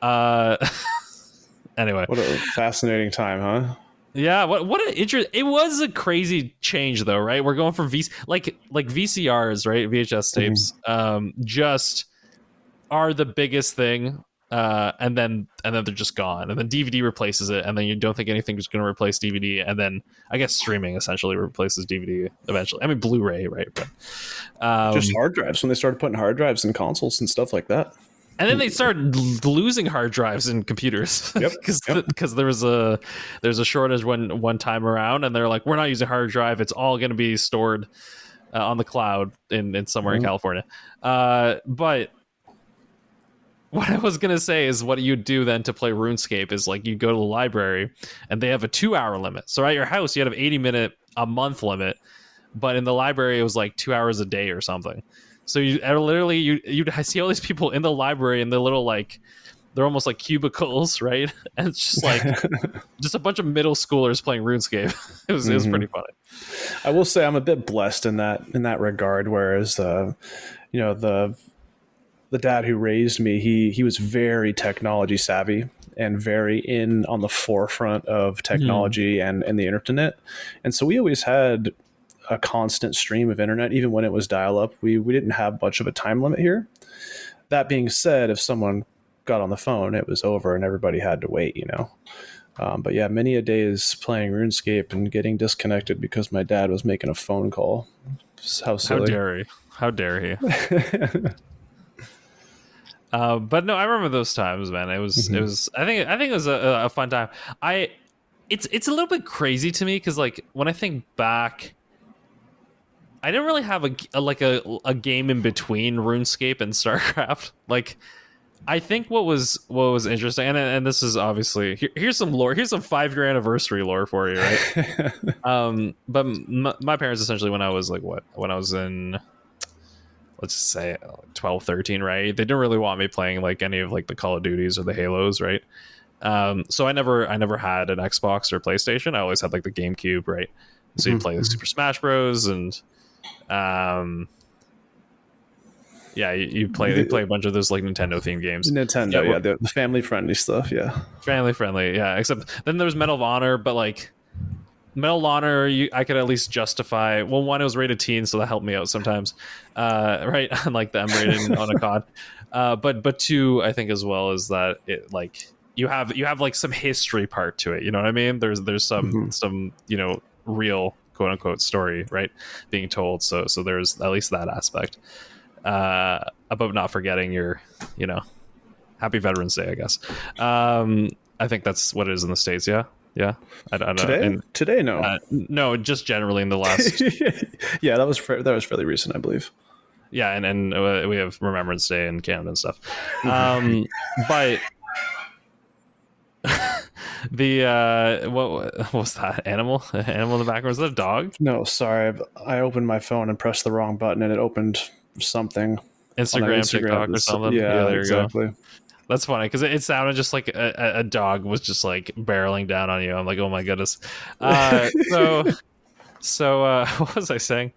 Anyway, what a fascinating time, huh? Yeah, what an it was a crazy change though, right? We're going from like VCRs, right? VHS tapes, just are the biggest thing, and then they're just gone, and then DVD replaces it, and then you don't think anything's going to replace DVD, and then I guess streaming essentially replaces DVD eventually. I mean Blu-ray, right? But just hard drives, when they started putting hard drives in consoles and stuff like that. And then they started losing hard drives in computers. Yep. Because there's a shortage one time around, and they're like, we're not using hard drive. It's all going to be stored on the cloud in somewhere in California. But what I was going to say is what you do then to play RuneScape is like you go to the library, and they have a 2-hour limit. So at your house, you had an 80-minute a month limit, but in the library, it was like 2 hours a day or something. So you'd see all these people in the library, and they're little they're almost like cubicles, right? And it's just like just a bunch of middle schoolers playing RuneScape. It was pretty funny. I will say I'm a bit blessed in that regard. Whereas the dad who raised me, he was very technology savvy and very on the forefront of technology and the internet, and so we always had a constant stream of internet, even when it was dial-up. We didn't have much of a time limit here. That being said, if someone got on the phone, it was over and everybody had to wait, but yeah, many a day is playing RuneScape and getting disconnected because my dad was making a phone call. How silly. How dare he but no, I remember those times, man. It was I think it was a fun time. It's a little bit crazy to me because like when I think back, I didn't really have a game in between RuneScape and StarCraft. Like, I think what was interesting, and this is obviously here's some lore. Here's some 5-year anniversary lore for you, right? But my parents essentially, when I was in, let's just say 12, 13, right? They didn't really want me playing like any of like the Call of Duties or the Halos, right? So I never had an Xbox or PlayStation. I always had like the GameCube, right? So you play the Super Smash Bros. And you play a bunch of those like Nintendo themed games. The family friendly stuff, family friendly, except then there was Medal of Honor, but like Medal of Honor, I could at least justify. Well, one, it was rated teen, so that helped me out sometimes, right? Unlike the M-rated on a COD, but two, I think as well is that it like you have like some history part to it. You know what I mean? There's some real quote unquote story, right, being told. So there's at least that aspect. About not forgetting your, Happy Veterans Day, I guess. I think that's what it is in the States. Yeah. I don't know. Today, no. No, just generally in the last. Yeah, that was fairly recent, I believe. Yeah, and we have Remembrance Day in Canada and stuff. But the what was that animal in the background? Was that a dog? No, sorry, I opened my phone and pressed the wrong button, and it opened something. Instagram, TikTok, or something. Yeah, there exactly. You go. That's funny because it sounded just like a dog was just like barreling down on you. I'm like, oh my goodness. So what was I saying?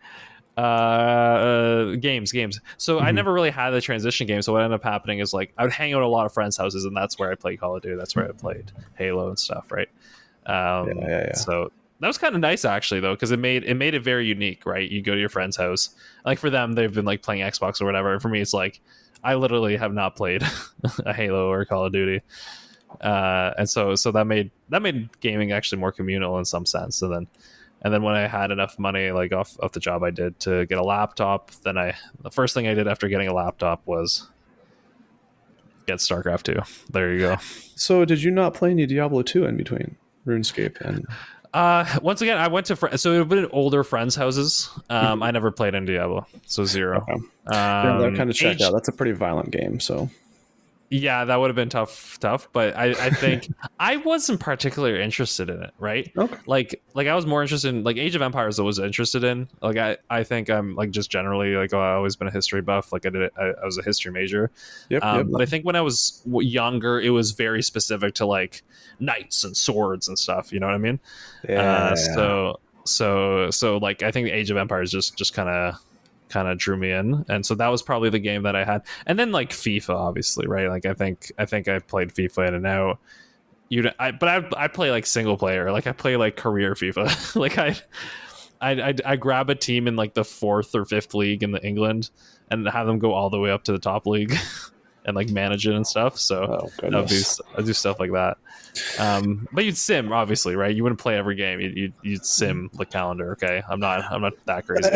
Games. So I never really had the transition game. So what ended up happening is like I would hang out at a lot of friends' houses, and that's where I played Call of Duty. That's where I played Halo and stuff, right? So that was kind of nice actually, though, because it made it very unique, right? You go to your friend's house. Like for them, they've been like playing Xbox or whatever. And for me, it's like I literally have not played a Halo or Call of Duty, and so that made gaming actually more communal in some sense. And then when I had enough money, like off the job I did to get a laptop, then the first thing I did after getting a laptop was get StarCraft 2. There you go. So did you not play any Diablo 2 in between RuneScape and? Once again, I went to so it would have been older friends' houses. I never played in Diablo, so 0. Okay. That kind of checked out. That's a pretty violent game. So Yeah, that would have been tough. But I think I wasn't particularly interested in it, right? Okay. Like I was more interested in like Age of Empires. I was interested in. Like I think I'm like just generally like, oh, I've always been a history buff. Like I was a history major. Yep. But I think when I was younger, it was very specific to like knights and swords and stuff. You know what I mean? Yeah. So like I think Age of Empires just kind of drew me in, and so that was probably the game that I had. And then like FIFA, obviously, right? Like I think I played FIFA in and out. I play like single player. Like I play like career FIFA. Like I grab a team in like the 4th or 5th league in England and have them go all the way up to the top league and like manage it and stuff. So I do stuff like that. But you'd sim, obviously, right? You wouldn't play every game. You'd sim the calendar. Okay, I'm not that crazy.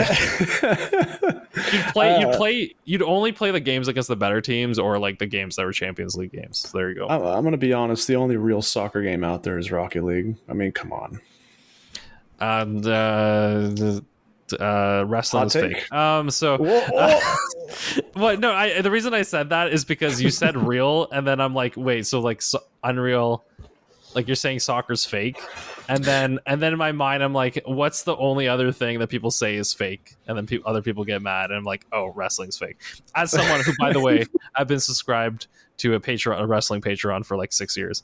You'd only play the games against the better teams or like the games that were Champions League games. So there you go. I'm going to be honest. The only real soccer game out there is Rocket League. I mean, come on. And wrestling's fake. So well, no, the reason I said that is because you said real, and then I'm like, wait, so like Unreal, like you're saying soccer's fake, and then in my mind I'm like, what's the only other thing that people say is fake, and then other people get mad, and I'm like, oh, wrestling's fake. As someone who, by the way, I've been subscribed to a wrestling Patreon for like 6 years,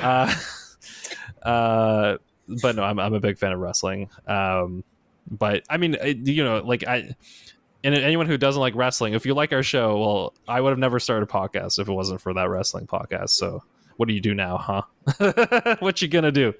but no, I'm a big fan of wrestling. But I mean, you know, like and anyone who doesn't like wrestling, if you like our show, well, I would have never started a podcast if it wasn't for that wrestling podcast. So what do you do now, huh? What you gonna do?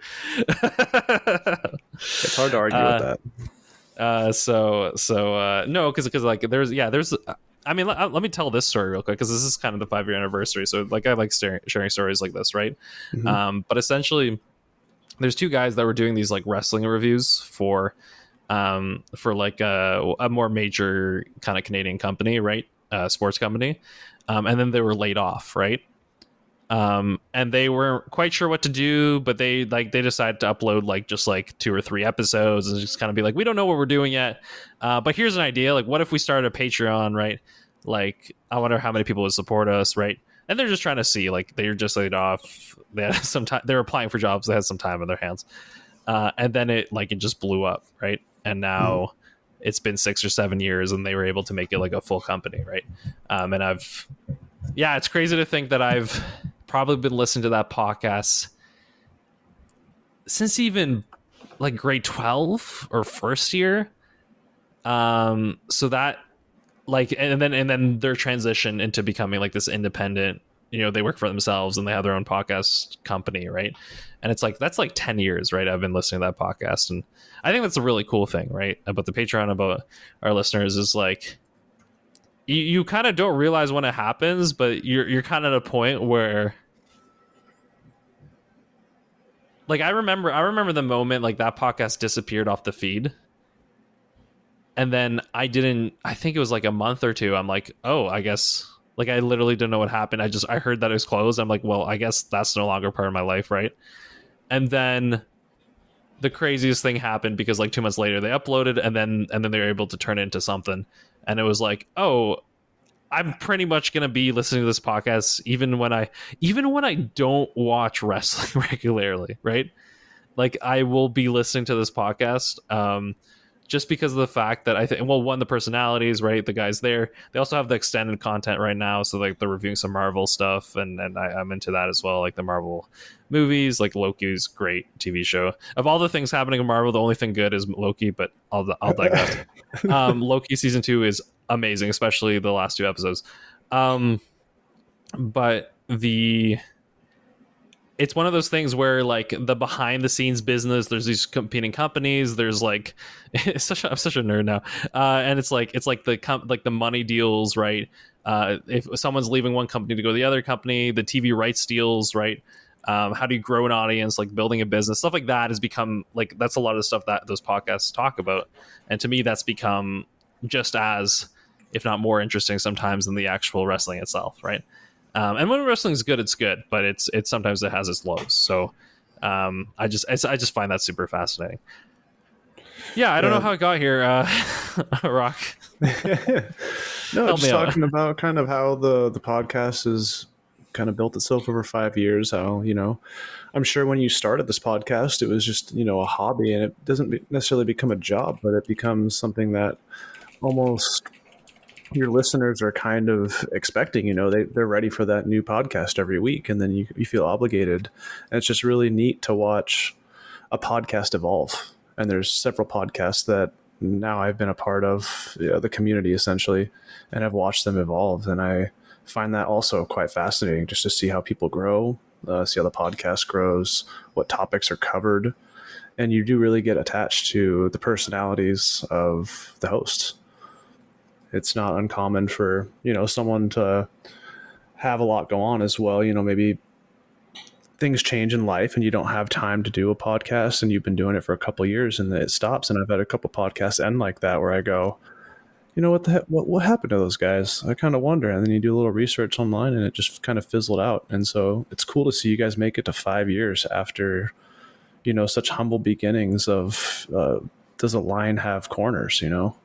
It's hard to argue with that. No, because like there's. I mean, let me tell this story real quick because this is kind of the 5-year anniversary. So like I like sharing stories like this, right? Mm-hmm. But essentially, there's 2 guys that were doing these like wrestling reviews for like a more major kind of Canadian company, right? Sports company. And then they were laid off, right? And they weren't quite sure what to do, but they decided to upload like just like 2 or 3 episodes and just kind of be like, we don't know what we're doing yet. But here's an idea. Like, what if we started a Patreon, right? Like, I wonder how many people would support us, right? And they're just trying to see, like, they were just laid off. They had some time. They were applying for jobs. They had some time in their hands. And then it just blew up, right? And now it's been 6 or 7 years and they were able to make it like a full company, right? And it's crazy to think that I've probably been listening to that podcast since even like grade 12 or first year. So that like, and then their transition into becoming like this independent, you know, they work for themselves and they have their own podcast company, right? And it's like, that's like 10 years, right? I've been listening to that podcast. And I think that's a really cool thing, right? About the Patreon, about our listeners is like, you kind of don't realize when it happens, but you're kind of at a point where like, I remember the moment like that podcast disappeared off the feed. And then I think it was like a month or 2. I'm like, oh, I guess like I literally didn't know what happened. I heard that it was closed. I'm like, well, I guess that's no longer part of my life, right? And then the craziest thing happened because like 2 months later they uploaded and then they were able to turn it into something. And it was like, oh, I'm pretty much going to be listening to this podcast even when I don't watch wrestling regularly, right? Like I will be listening to this podcast just because of the fact that I think, well, one, the personalities, right? The guys there, they also have the extended content right now. So like they're reviewing some Marvel stuff and I'm into that as well. Like the Marvel movies, like Loki's great TV show. Of all the things happening in Marvel, the only thing good is Loki, but I'll digress. Loki season 2 is amazing, especially the last 2 episodes. But it's one of those things where like the behind the scenes business, there's these competing companies. There's like, I'm such a nerd now. And it's like the money deals, right? If someone's leaving one company to go to the other company, the TV rights deals, right? How do you grow an audience, like building a business, stuff like that has become like, that's a lot of the stuff that those podcasts talk about. And to me, that's become just as, if not more interesting sometimes than the actual wrestling itself. Right. And when wrestling's good, it's good, but it's sometimes it has its lows. So I just find that super fascinating. Yeah, I don't know how it got here. Rock. No, just talking about kind of how the podcast is kind of built itself over 5 years. How, I'm sure when you started this podcast, it was just, a hobby, and it doesn't necessarily become a job, but it becomes something that almost your listeners are kind of expecting. They're ready for that new podcast every week, and then you feel obligated. And it's just really neat to watch a podcast evolve. And there's several podcasts that now I've been a part of, the community essentially, and I've watched them evolve. And I find that also quite fascinating, just to see how people grow, see how the podcast grows, what topics are covered. And you do really get attached to the personalities of the hosts. It's not uncommon for, someone to have a lot go on as well. Maybe things change in life and you don't have time to do a podcast, and you've been doing it for a couple of years and it stops. And I've had a couple podcasts end like that, where I go, what the heck, what happened to those guys? I kind of wonder. And then you do a little research online and it just kind of fizzled out. And so it's cool to see you guys make it to 5 years after, such humble beginnings of, does a lion have corners,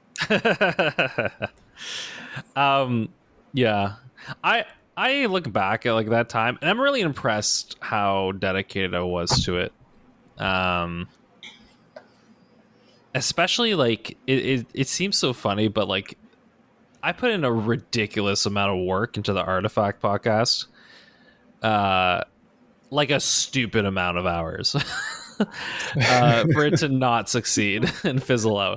Yeah, I look back at like that time, and I'm really impressed how dedicated I was to it. Especially like it seems so funny, but like I put in a ridiculous amount of work into the Artifact podcast, like a stupid amount of hours for it to not succeed and fizzle out.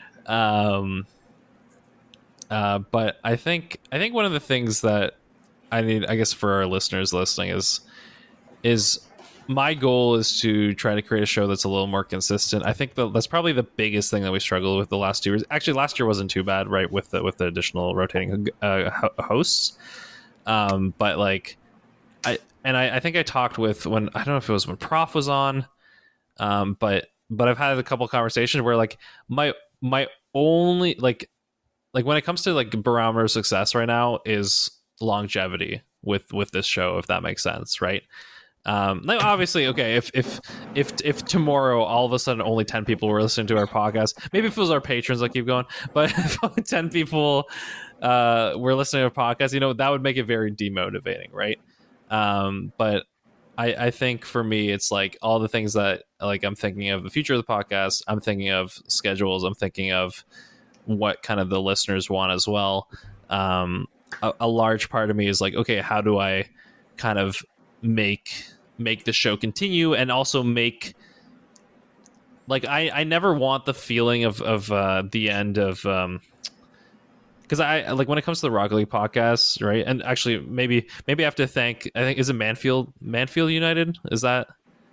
But I think one of the things that I need, I guess, for our listeners listening is my goal is to try to create a show that's a little more consistent. I think that's probably the biggest thing that we struggled with the last 2 years. Actually, last year wasn't too bad, right? With the additional rotating hosts. But like, I think I talked with I don't know if it was when Prof was on, but I've had a couple conversations where like my only like when it comes to like barometer of success right now is longevity with this show, if that makes sense, right? Like obviously, okay, if tomorrow all of a sudden only 10 people were listening to our podcast, maybe if it was our patrons that keep going, but if only 10 people were listening to our podcast, that would make it very demotivating, right? But I think for me, it's like all the things that like I'm thinking of the future of the podcast, I'm thinking of schedules, I'm thinking of what kind of the listeners want as well. A large part of me is like, okay, how do I kind of make the show continue, and also make like I never want the feeling of the end of because I like when it comes to the Rocket League podcast, right? And actually maybe I have to thank, I think, is it Manfield United? Was that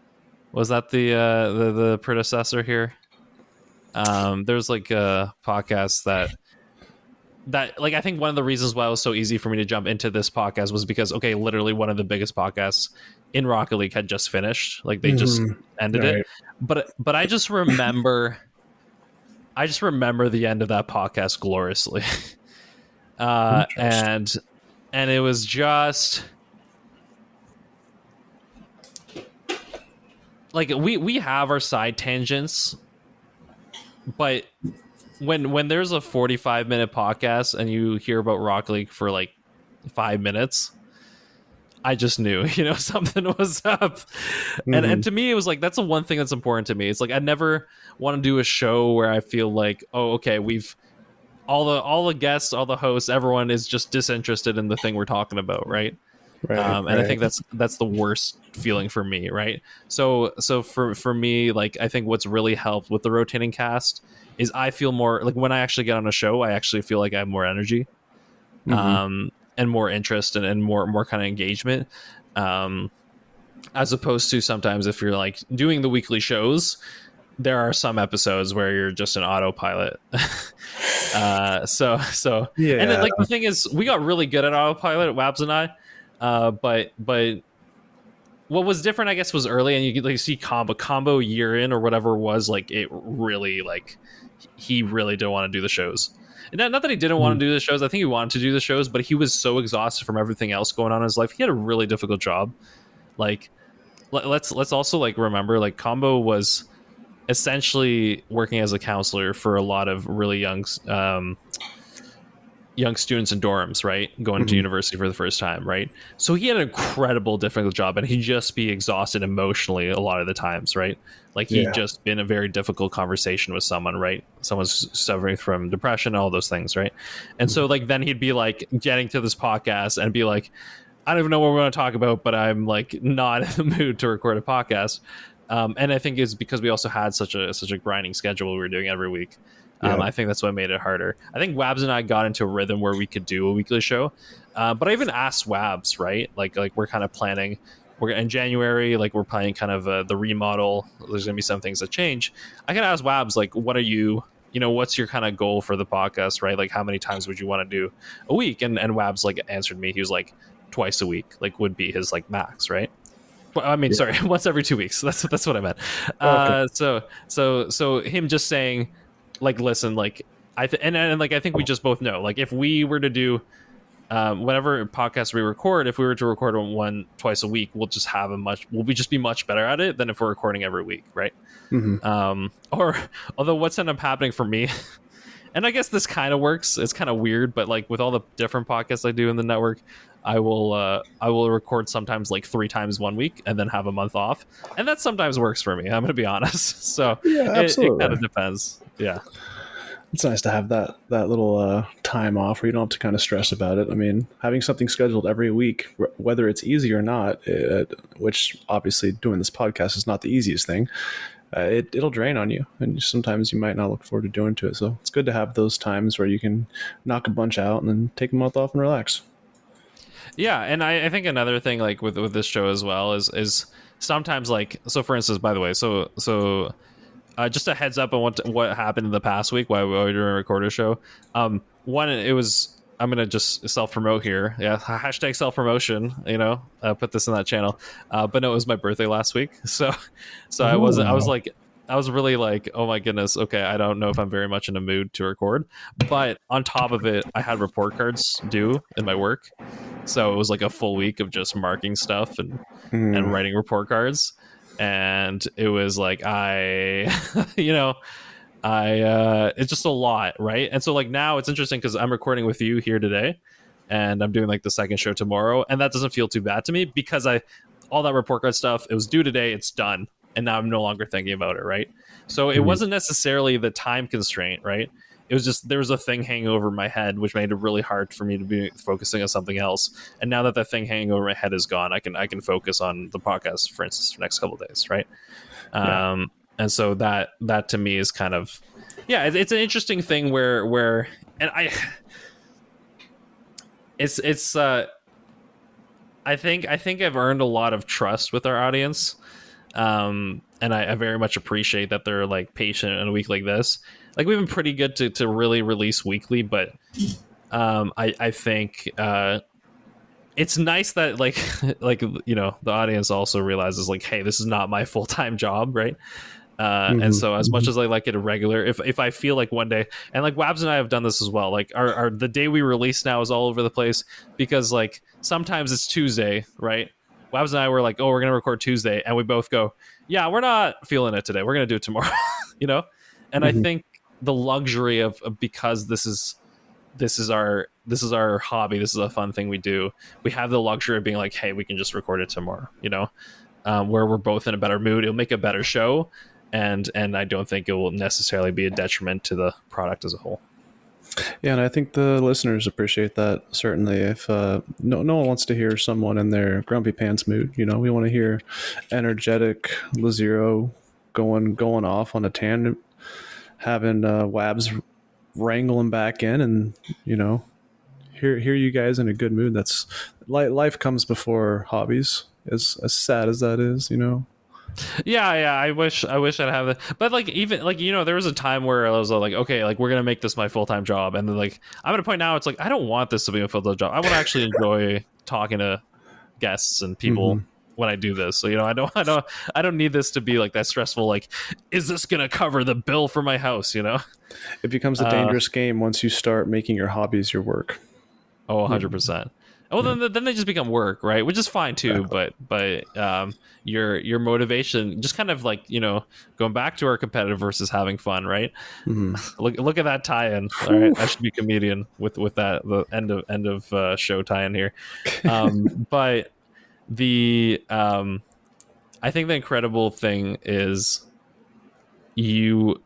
the predecessor here? There's like a podcast that like I think one of the reasons why it was so easy for me to jump into this podcast was because, okay, literally one of the biggest podcasts in Rocket League had just finished, like they just ended it. But I just remember the end of that podcast gloriously. And it was just like we have our side tangents, but when there's a 45-minute podcast and you hear about Rocket League for like 5 minutes, I just knew, something was up. And to me, it was like, that's the one thing that's important to me. It's like, I never want to do a show where I feel like, oh, okay, we've all the guests, all the hosts, everyone is just disinterested in the thing we're talking about. Right. Right. I think that's the worst feeling for me. Right. So for me, like, I think what's really helped with the rotating cast is I feel more like when I actually get on a show, I actually feel like I have more energy, and more interest and more kind of engagement, as opposed to sometimes if you're like doing the weekly shows, there are some episodes where you're just an autopilot. So yeah. And then, like, the thing is, we got really good at autopilot, Wabs and I, but what was different, I guess, was early, and you could like see combo year in or whatever it was, like it really, like, he really didn't want to do the shows. And not that he didn't want to do the shows. I think he wanted to do the shows, but he was so exhausted from everything else going on in his life. He had a really difficult job. Like, let's also like remember, like, Combo was essentially working as a counselor for a lot of really young young students in dorms, right? Going to university for the first time, right? So he had an incredible, difficult job, and he'd just be exhausted emotionally a lot of the times, right? Like he'd just been a very difficult conversation with someone, right? Someone's suffering from depression, all those things, right? And so like then he'd be like getting to this podcast and be like, I don't even know what we're going to talk about, but I'm like not in the mood to record a podcast. And I think it's because we also had such a grinding schedule we were doing every week. I think that's what made it harder. I think Wabs and I got into a rhythm where we could do a weekly show. But I even asked Wabs, right? Like we're kind of planning. We're in January, like we're planning kind of the remodel. There's going to be some things that change. I can ask Wabs, like, what are you, what's your kind of goal for the podcast, right? Like how many times would you want to do a week? And Wabs like answered me. He was like twice a week, like would be his like max, right? I mean, sorry, once every 2 weeks. That's what I meant. Okay. So him just saying, like, listen, like, and like I think we just both know, like, if we were to do whatever podcast we record, if we were to record one twice a week, we'll just be much better at it than if we're recording every week, right? Or although what's ended up happening for me, and I guess this kind of works. It's kind of weird, but like with all the different podcasts I do in the network, I will record sometimes like 3 times 1 week and then have a month off, and that sometimes works for me. I'm going to be honest. So it kind of depends. Yeah, it's nice to have that little time off where you don't have to kind of stress about it. I mean, having something scheduled every week, whether it's easy or not, which obviously doing this podcast is not the easiest thing. It'll drain on you, and sometimes you might not look forward to doing to it. So it's good to have those times where you can knock a bunch out and then take a month off and relax. Yeah, and I think another thing like with this show as well is sometimes like, so for instance, by the way, so just a heads up on what happened in the past week while we were doing a recorder show. One, it was, I'm gonna just self promote here. Yeah, hashtag self promotion. Put this in that channel. But no, it was my birthday last week, so I was really like, oh my goodness, okay, I don't know if I'm very much in a mood to record. But on top of it, I had report cards due in my work. So it was like a full week of just marking stuff and writing report cards. And it was like, it's just a lot, right? And so like now it's interesting because I'm recording with you here today and I'm doing like the second show tomorrow. And that doesn't feel too bad to me because all that report card stuff, it was due today, it's done. And now I'm no longer thinking about it, right? So it wasn't necessarily the time constraint, right? It was just there was a thing hanging over my head, which made it really hard for me to be focusing on something else. And now that thing hanging over my head is gone, I can focus on the podcast, for instance, for the next couple of days, right? Yeah. And so that to me is kind of, it's an interesting thing where and I think I've earned a lot of trust with our audience. And I very much appreciate that they're like patient in a week like this. Like we've been pretty good to really release weekly, but I think it's nice that like the audience also realizes like, hey, this is not my full-time job, right? And so as much as I like it irregular, if I feel like one day, and like Wabs and I have done this as well, like our the day we release now is all over the place because like sometimes it's Tuesday, right? Wabs and I were like, oh, we're gonna record Tuesday, and we both go, yeah, we're not feeling it today, we're gonna do it tomorrow. And I think the luxury of because this is our hobby, this is a fun thing we do, we have the luxury of being like, hey, we can just record it tomorrow, where we're both in a better mood. It'll make a better show, and I don't think it will necessarily be a detriment to the product as a whole. Yeah, and I think the listeners appreciate that, certainly. If no one wants to hear someone in their grumpy pants mood, we want to hear energetic Lazero going off on a tangent, having Wabs wrangle him back in, and hear you guys in a good mood. That's life comes before hobbies, as sad as that is. Yeah, I wish I'd have that. But like even like there was a time where I was like, okay, like we're gonna make this my full-time job, and then like I'm at a point now it's like I don't want this to be a full-time job. I want to actually enjoy talking to guests and people when I do this. So I don't need this to be like that stressful. Like, is this gonna cover the bill for my house? It becomes a dangerous game once you start making your hobbies your work. Oh, 100%. Oh, then they just become work, right? Which is fine too. Exactly. But your motivation, just kind of like, you know, going back to our competitive versus having fun, right? Mm-hmm. Look at that tie-in. All right, I should be comedian with that, the end of show tie-in here. But the I think the incredible thing is you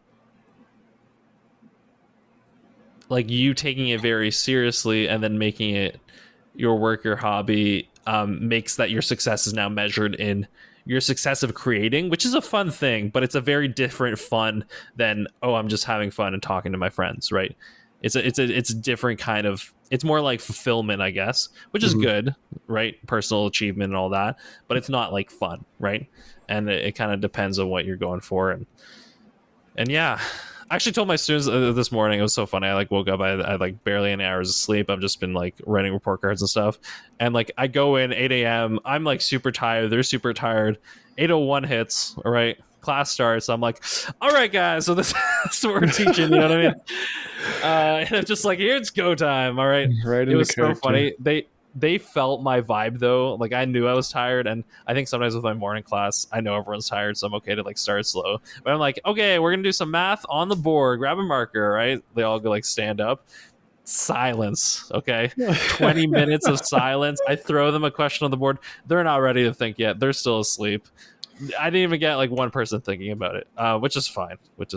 taking it very seriously and then making it your work, your hobby, makes that your success is now measured in your success of creating, which is a fun thing, but it's a very different fun than, oh, I'm just having fun and talking to my friends, right? It's a different kind of, it's more like fulfillment, I guess, which is good, right? Personal achievement and all that, but it's not like fun, right? And it kind of depends on what you're going for. And yeah, I actually told my students this morning, it was so funny. I like woke up, I had like barely any hours of sleep. I've just been like writing report cards and stuff. And like I go in 8 a.m. I'm like super tired. They're super tired. 8:01 hits, all right? Class starts. I'm like, all right, guys. So this is what we're teaching. You know what I mean? And it's just like, here it's go time. All right. Right. It was so funny. They felt my vibe though. Like I knew I was tired, and I think sometimes with my morning class, I know everyone's tired, so I'm okay to like start slow. But I'm like, okay, we're gonna do some math on the board. Grab a marker, right? They all go like stand up. Silence. Okay, 20 minutes of silence. I throw them a question on the board. They're not ready to think yet. They're still asleep. I didn't even get like one person thinking about it, which is fine.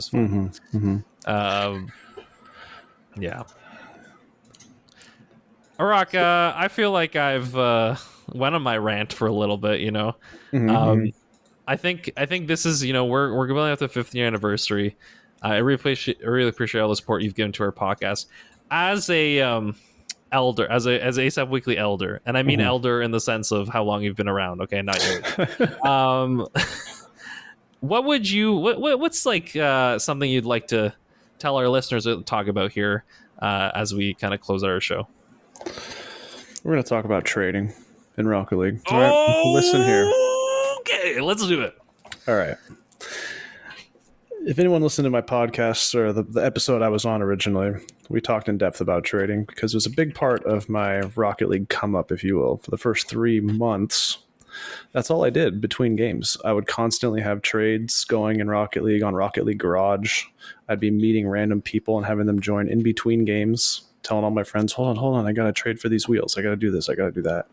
Yeah. Arak, I feel like I've went on my rant for a little bit, you know. I think this is, you know, we're going up the 5th year anniversary. I really appreciate all the support you've given to our podcast. As a elder, as ASAP Weekly elder, and I mean elder in the sense of how long you've been around, okay, not yours. What's like something you'd like to tell our listeners to talk about here as we kind of close out our show? We're going to talk about trading in Rocket League. All right, listen here. Okay, let's do it. All right. If anyone listened to my podcast or the episode I was on originally, we talked in depth about trading because it was a big part of my Rocket League come up, if you will. For the first 3 months, that's all I did between games. I would constantly have trades going in Rocket League on Rocket League Garage. I'd be meeting random people and having them join in between games, telling all my friends, hold on, I got to trade for these wheels. I got to do this. I got to do that.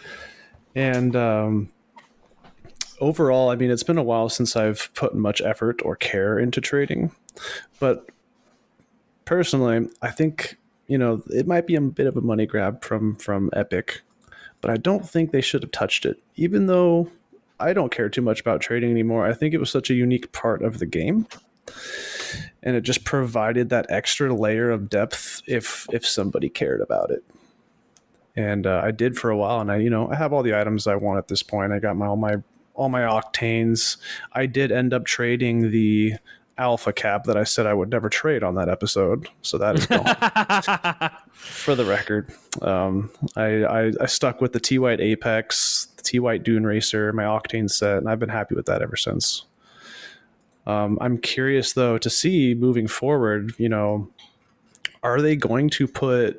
And overall, I mean, it's been a while since I've put much effort or care into trading. But personally, I think, you know, it might be a bit of a money grab from Epic, but I don't think they should have touched it. Even though I don't care too much about trading anymore, I think it was such a unique part of the game. And it just provided that extra layer of depth if somebody cared about it. And I did for a while, and I have all the items I want at this point. I got all my octanes. I did end up trading the alpha cap that I said I would never trade on that episode, so that is gone. For the record, I stuck with the T-White Apex, the T-White Dune Racer, my octane set, and I've been happy with that ever since. I'm curious though to see moving forward, you know, are they going to put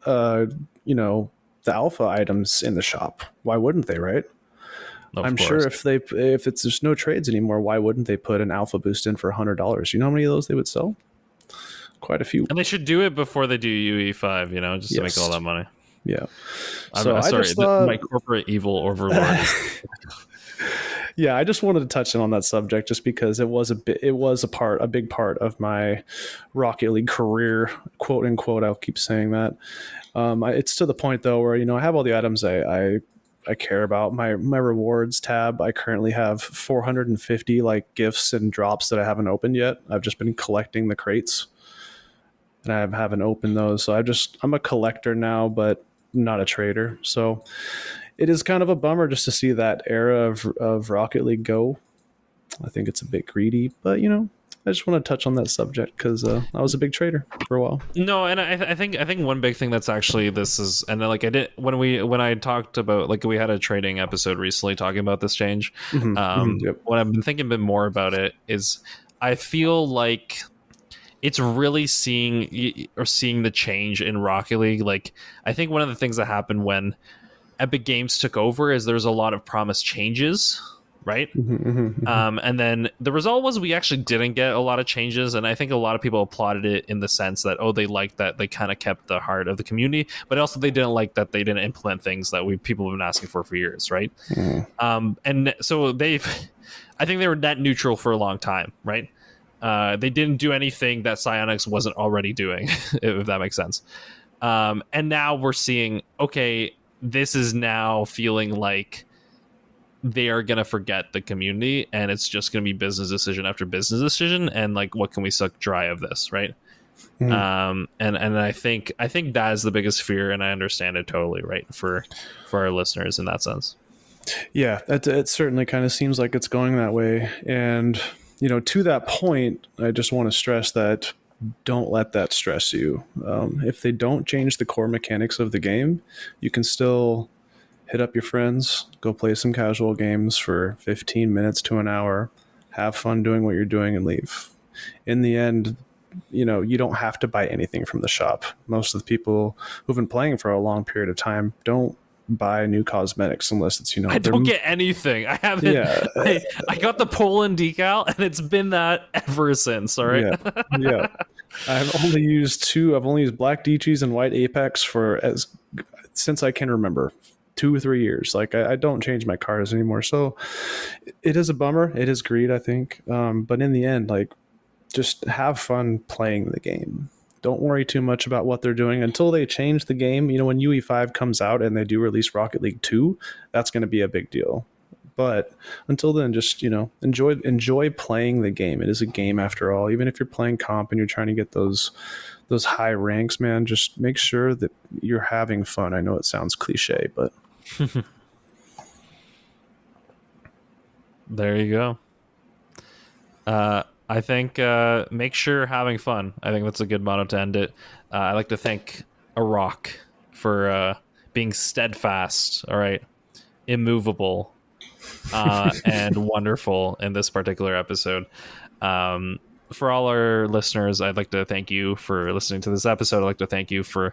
the alpha items in the shop? Why wouldn't they, right? I'm sure if there's no trades anymore, why wouldn't they put an alpha boost in for $100? You know how many of those they would sell? Quite a few. And they should do it before they do UE5, you know, just to make all that money. Yeah. I'm sorry, my corporate evil overlord. Yeah, I just wanted to touch on that subject just because it was a big part of my Rocket League career, quote unquote. I'll keep saying that. It's to the point though where, you know, I have all the items I care about. My rewards tab, I currently have 450 like gifts and drops that I haven't opened yet. I've just been collecting the crates, and I haven't opened those. So I'm a collector now, but not a trader. So it is kind of a bummer just to see that era of Rocket League go. I think it's a bit greedy, but you know, I just want to touch on that subject because I was a big trader for a while. No, and I think one big thing that's actually this is, and like I did when I talked about, like, we had a trading episode recently talking about this change. Yep. What I've been thinking a bit more about it is I feel like it's really seeing the change in Rocket League. Like, I think one of the things that happened when Epic Games took over is there's a lot of promised changes, right? And then the result was we actually didn't get a lot of changes, and I think a lot of people applauded it in the sense that, oh, they liked that they kind of kept the heart of the community, but also they didn't like that they didn't implement things that people have been asking for years, right? And so I think they were net neutral for a long time, right? They didn't do anything that Psyonix wasn't already doing, if that makes sense. And now we're seeing, okay, this is now feeling like they are going to forget the community, and it's just going to be business decision after business decision, and like, what can we suck dry of this, right? And I think that is the biggest fear, and I understand it totally, right, for our listeners in that sense. Yeah, it certainly kind of seems like it's going that way. And, you know, to that point, I just want to stress that don't let that stress you. If they don't change the core mechanics of the game, you can still hit up your friends, go play some casual games for 15 minutes to an hour, have fun doing what you're doing, and leave. In the end, you know, you don't have to buy anything from the shop. Most of the people who've been playing for a long period of time don't buy new cosmetics unless it's, you know, I don't get anything. I haven't. Yeah. I got the Poland decal, and it's been that ever since. All right. Yeah. I've only used Black Deities and White Apex since I can remember. 2 or 3 years. Like, I don't change my cards anymore. So it is a bummer. It is greed, I think. But in the end, like, just have fun playing the game. Don't worry too much about what they're doing until they change the game. You know, when UE5 comes out and they do release Rocket League 2, that's going to be a big deal. But until then, just, you know, enjoy playing the game. It is a game after all. Even if you're playing comp and you're trying to get those high ranks, man, just make sure that you're having fun. I know it sounds cliche, but there you go. I think make sure you're having fun. I think that's a good motto to end it. I'd like to thank Arak for being steadfast, all right, immovable, and wonderful in this particular episode. For all our listeners, I'd like to thank you for listening to this episode. I'd like to thank you for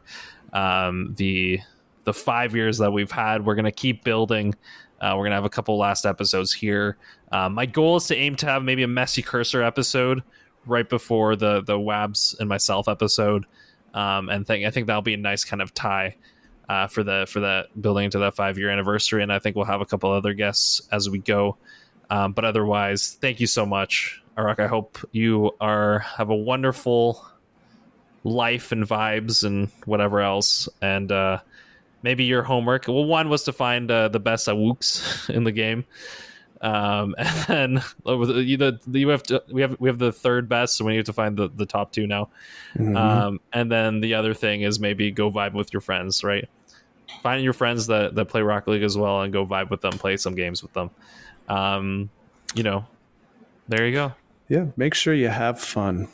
the 5 years that we've had. We're going to keep building. We're going to have a couple last episodes here. My goal is to aim to have maybe a Messy Cursor episode right before the Wabs and myself episode. And I think that'll be a nice kind of tie for that building into that 5-year anniversary. And I think we'll have a couple other guests as we go. But otherwise, thank you so much, Arak. I hope you have a wonderful life and vibes and whatever else. And maybe your homework, well, one was to find the best Wooks in the game, and then we have the third best, so we need to find the top two now. And then the other thing is maybe go vibe with your friends, right? Find your friends that play Rocket League as well and go vibe with them, play some games with them. You know, there you go. Yeah, make sure you have fun.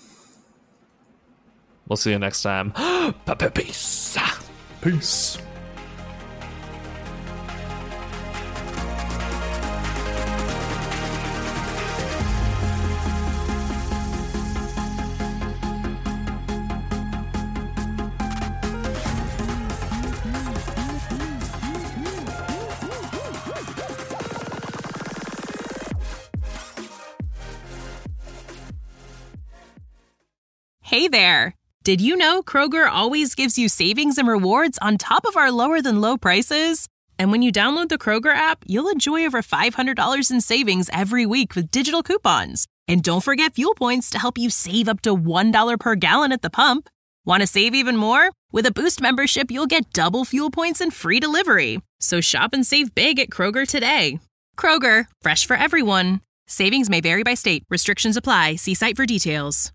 We'll see you next time. Peace. Peace. Hey there! Did you know Kroger always gives you savings and rewards on top of our lower-than-low prices? And when you download the Kroger app, you'll enjoy over $500 in savings every week with digital coupons. And don't forget fuel points to help you save up to $1 per gallon at the pump. Want to save even more? With a Boost membership, you'll get double fuel points and free delivery. So shop and save big at Kroger today. Kroger, fresh for everyone. Savings may vary by state. Restrictions apply. See site for details.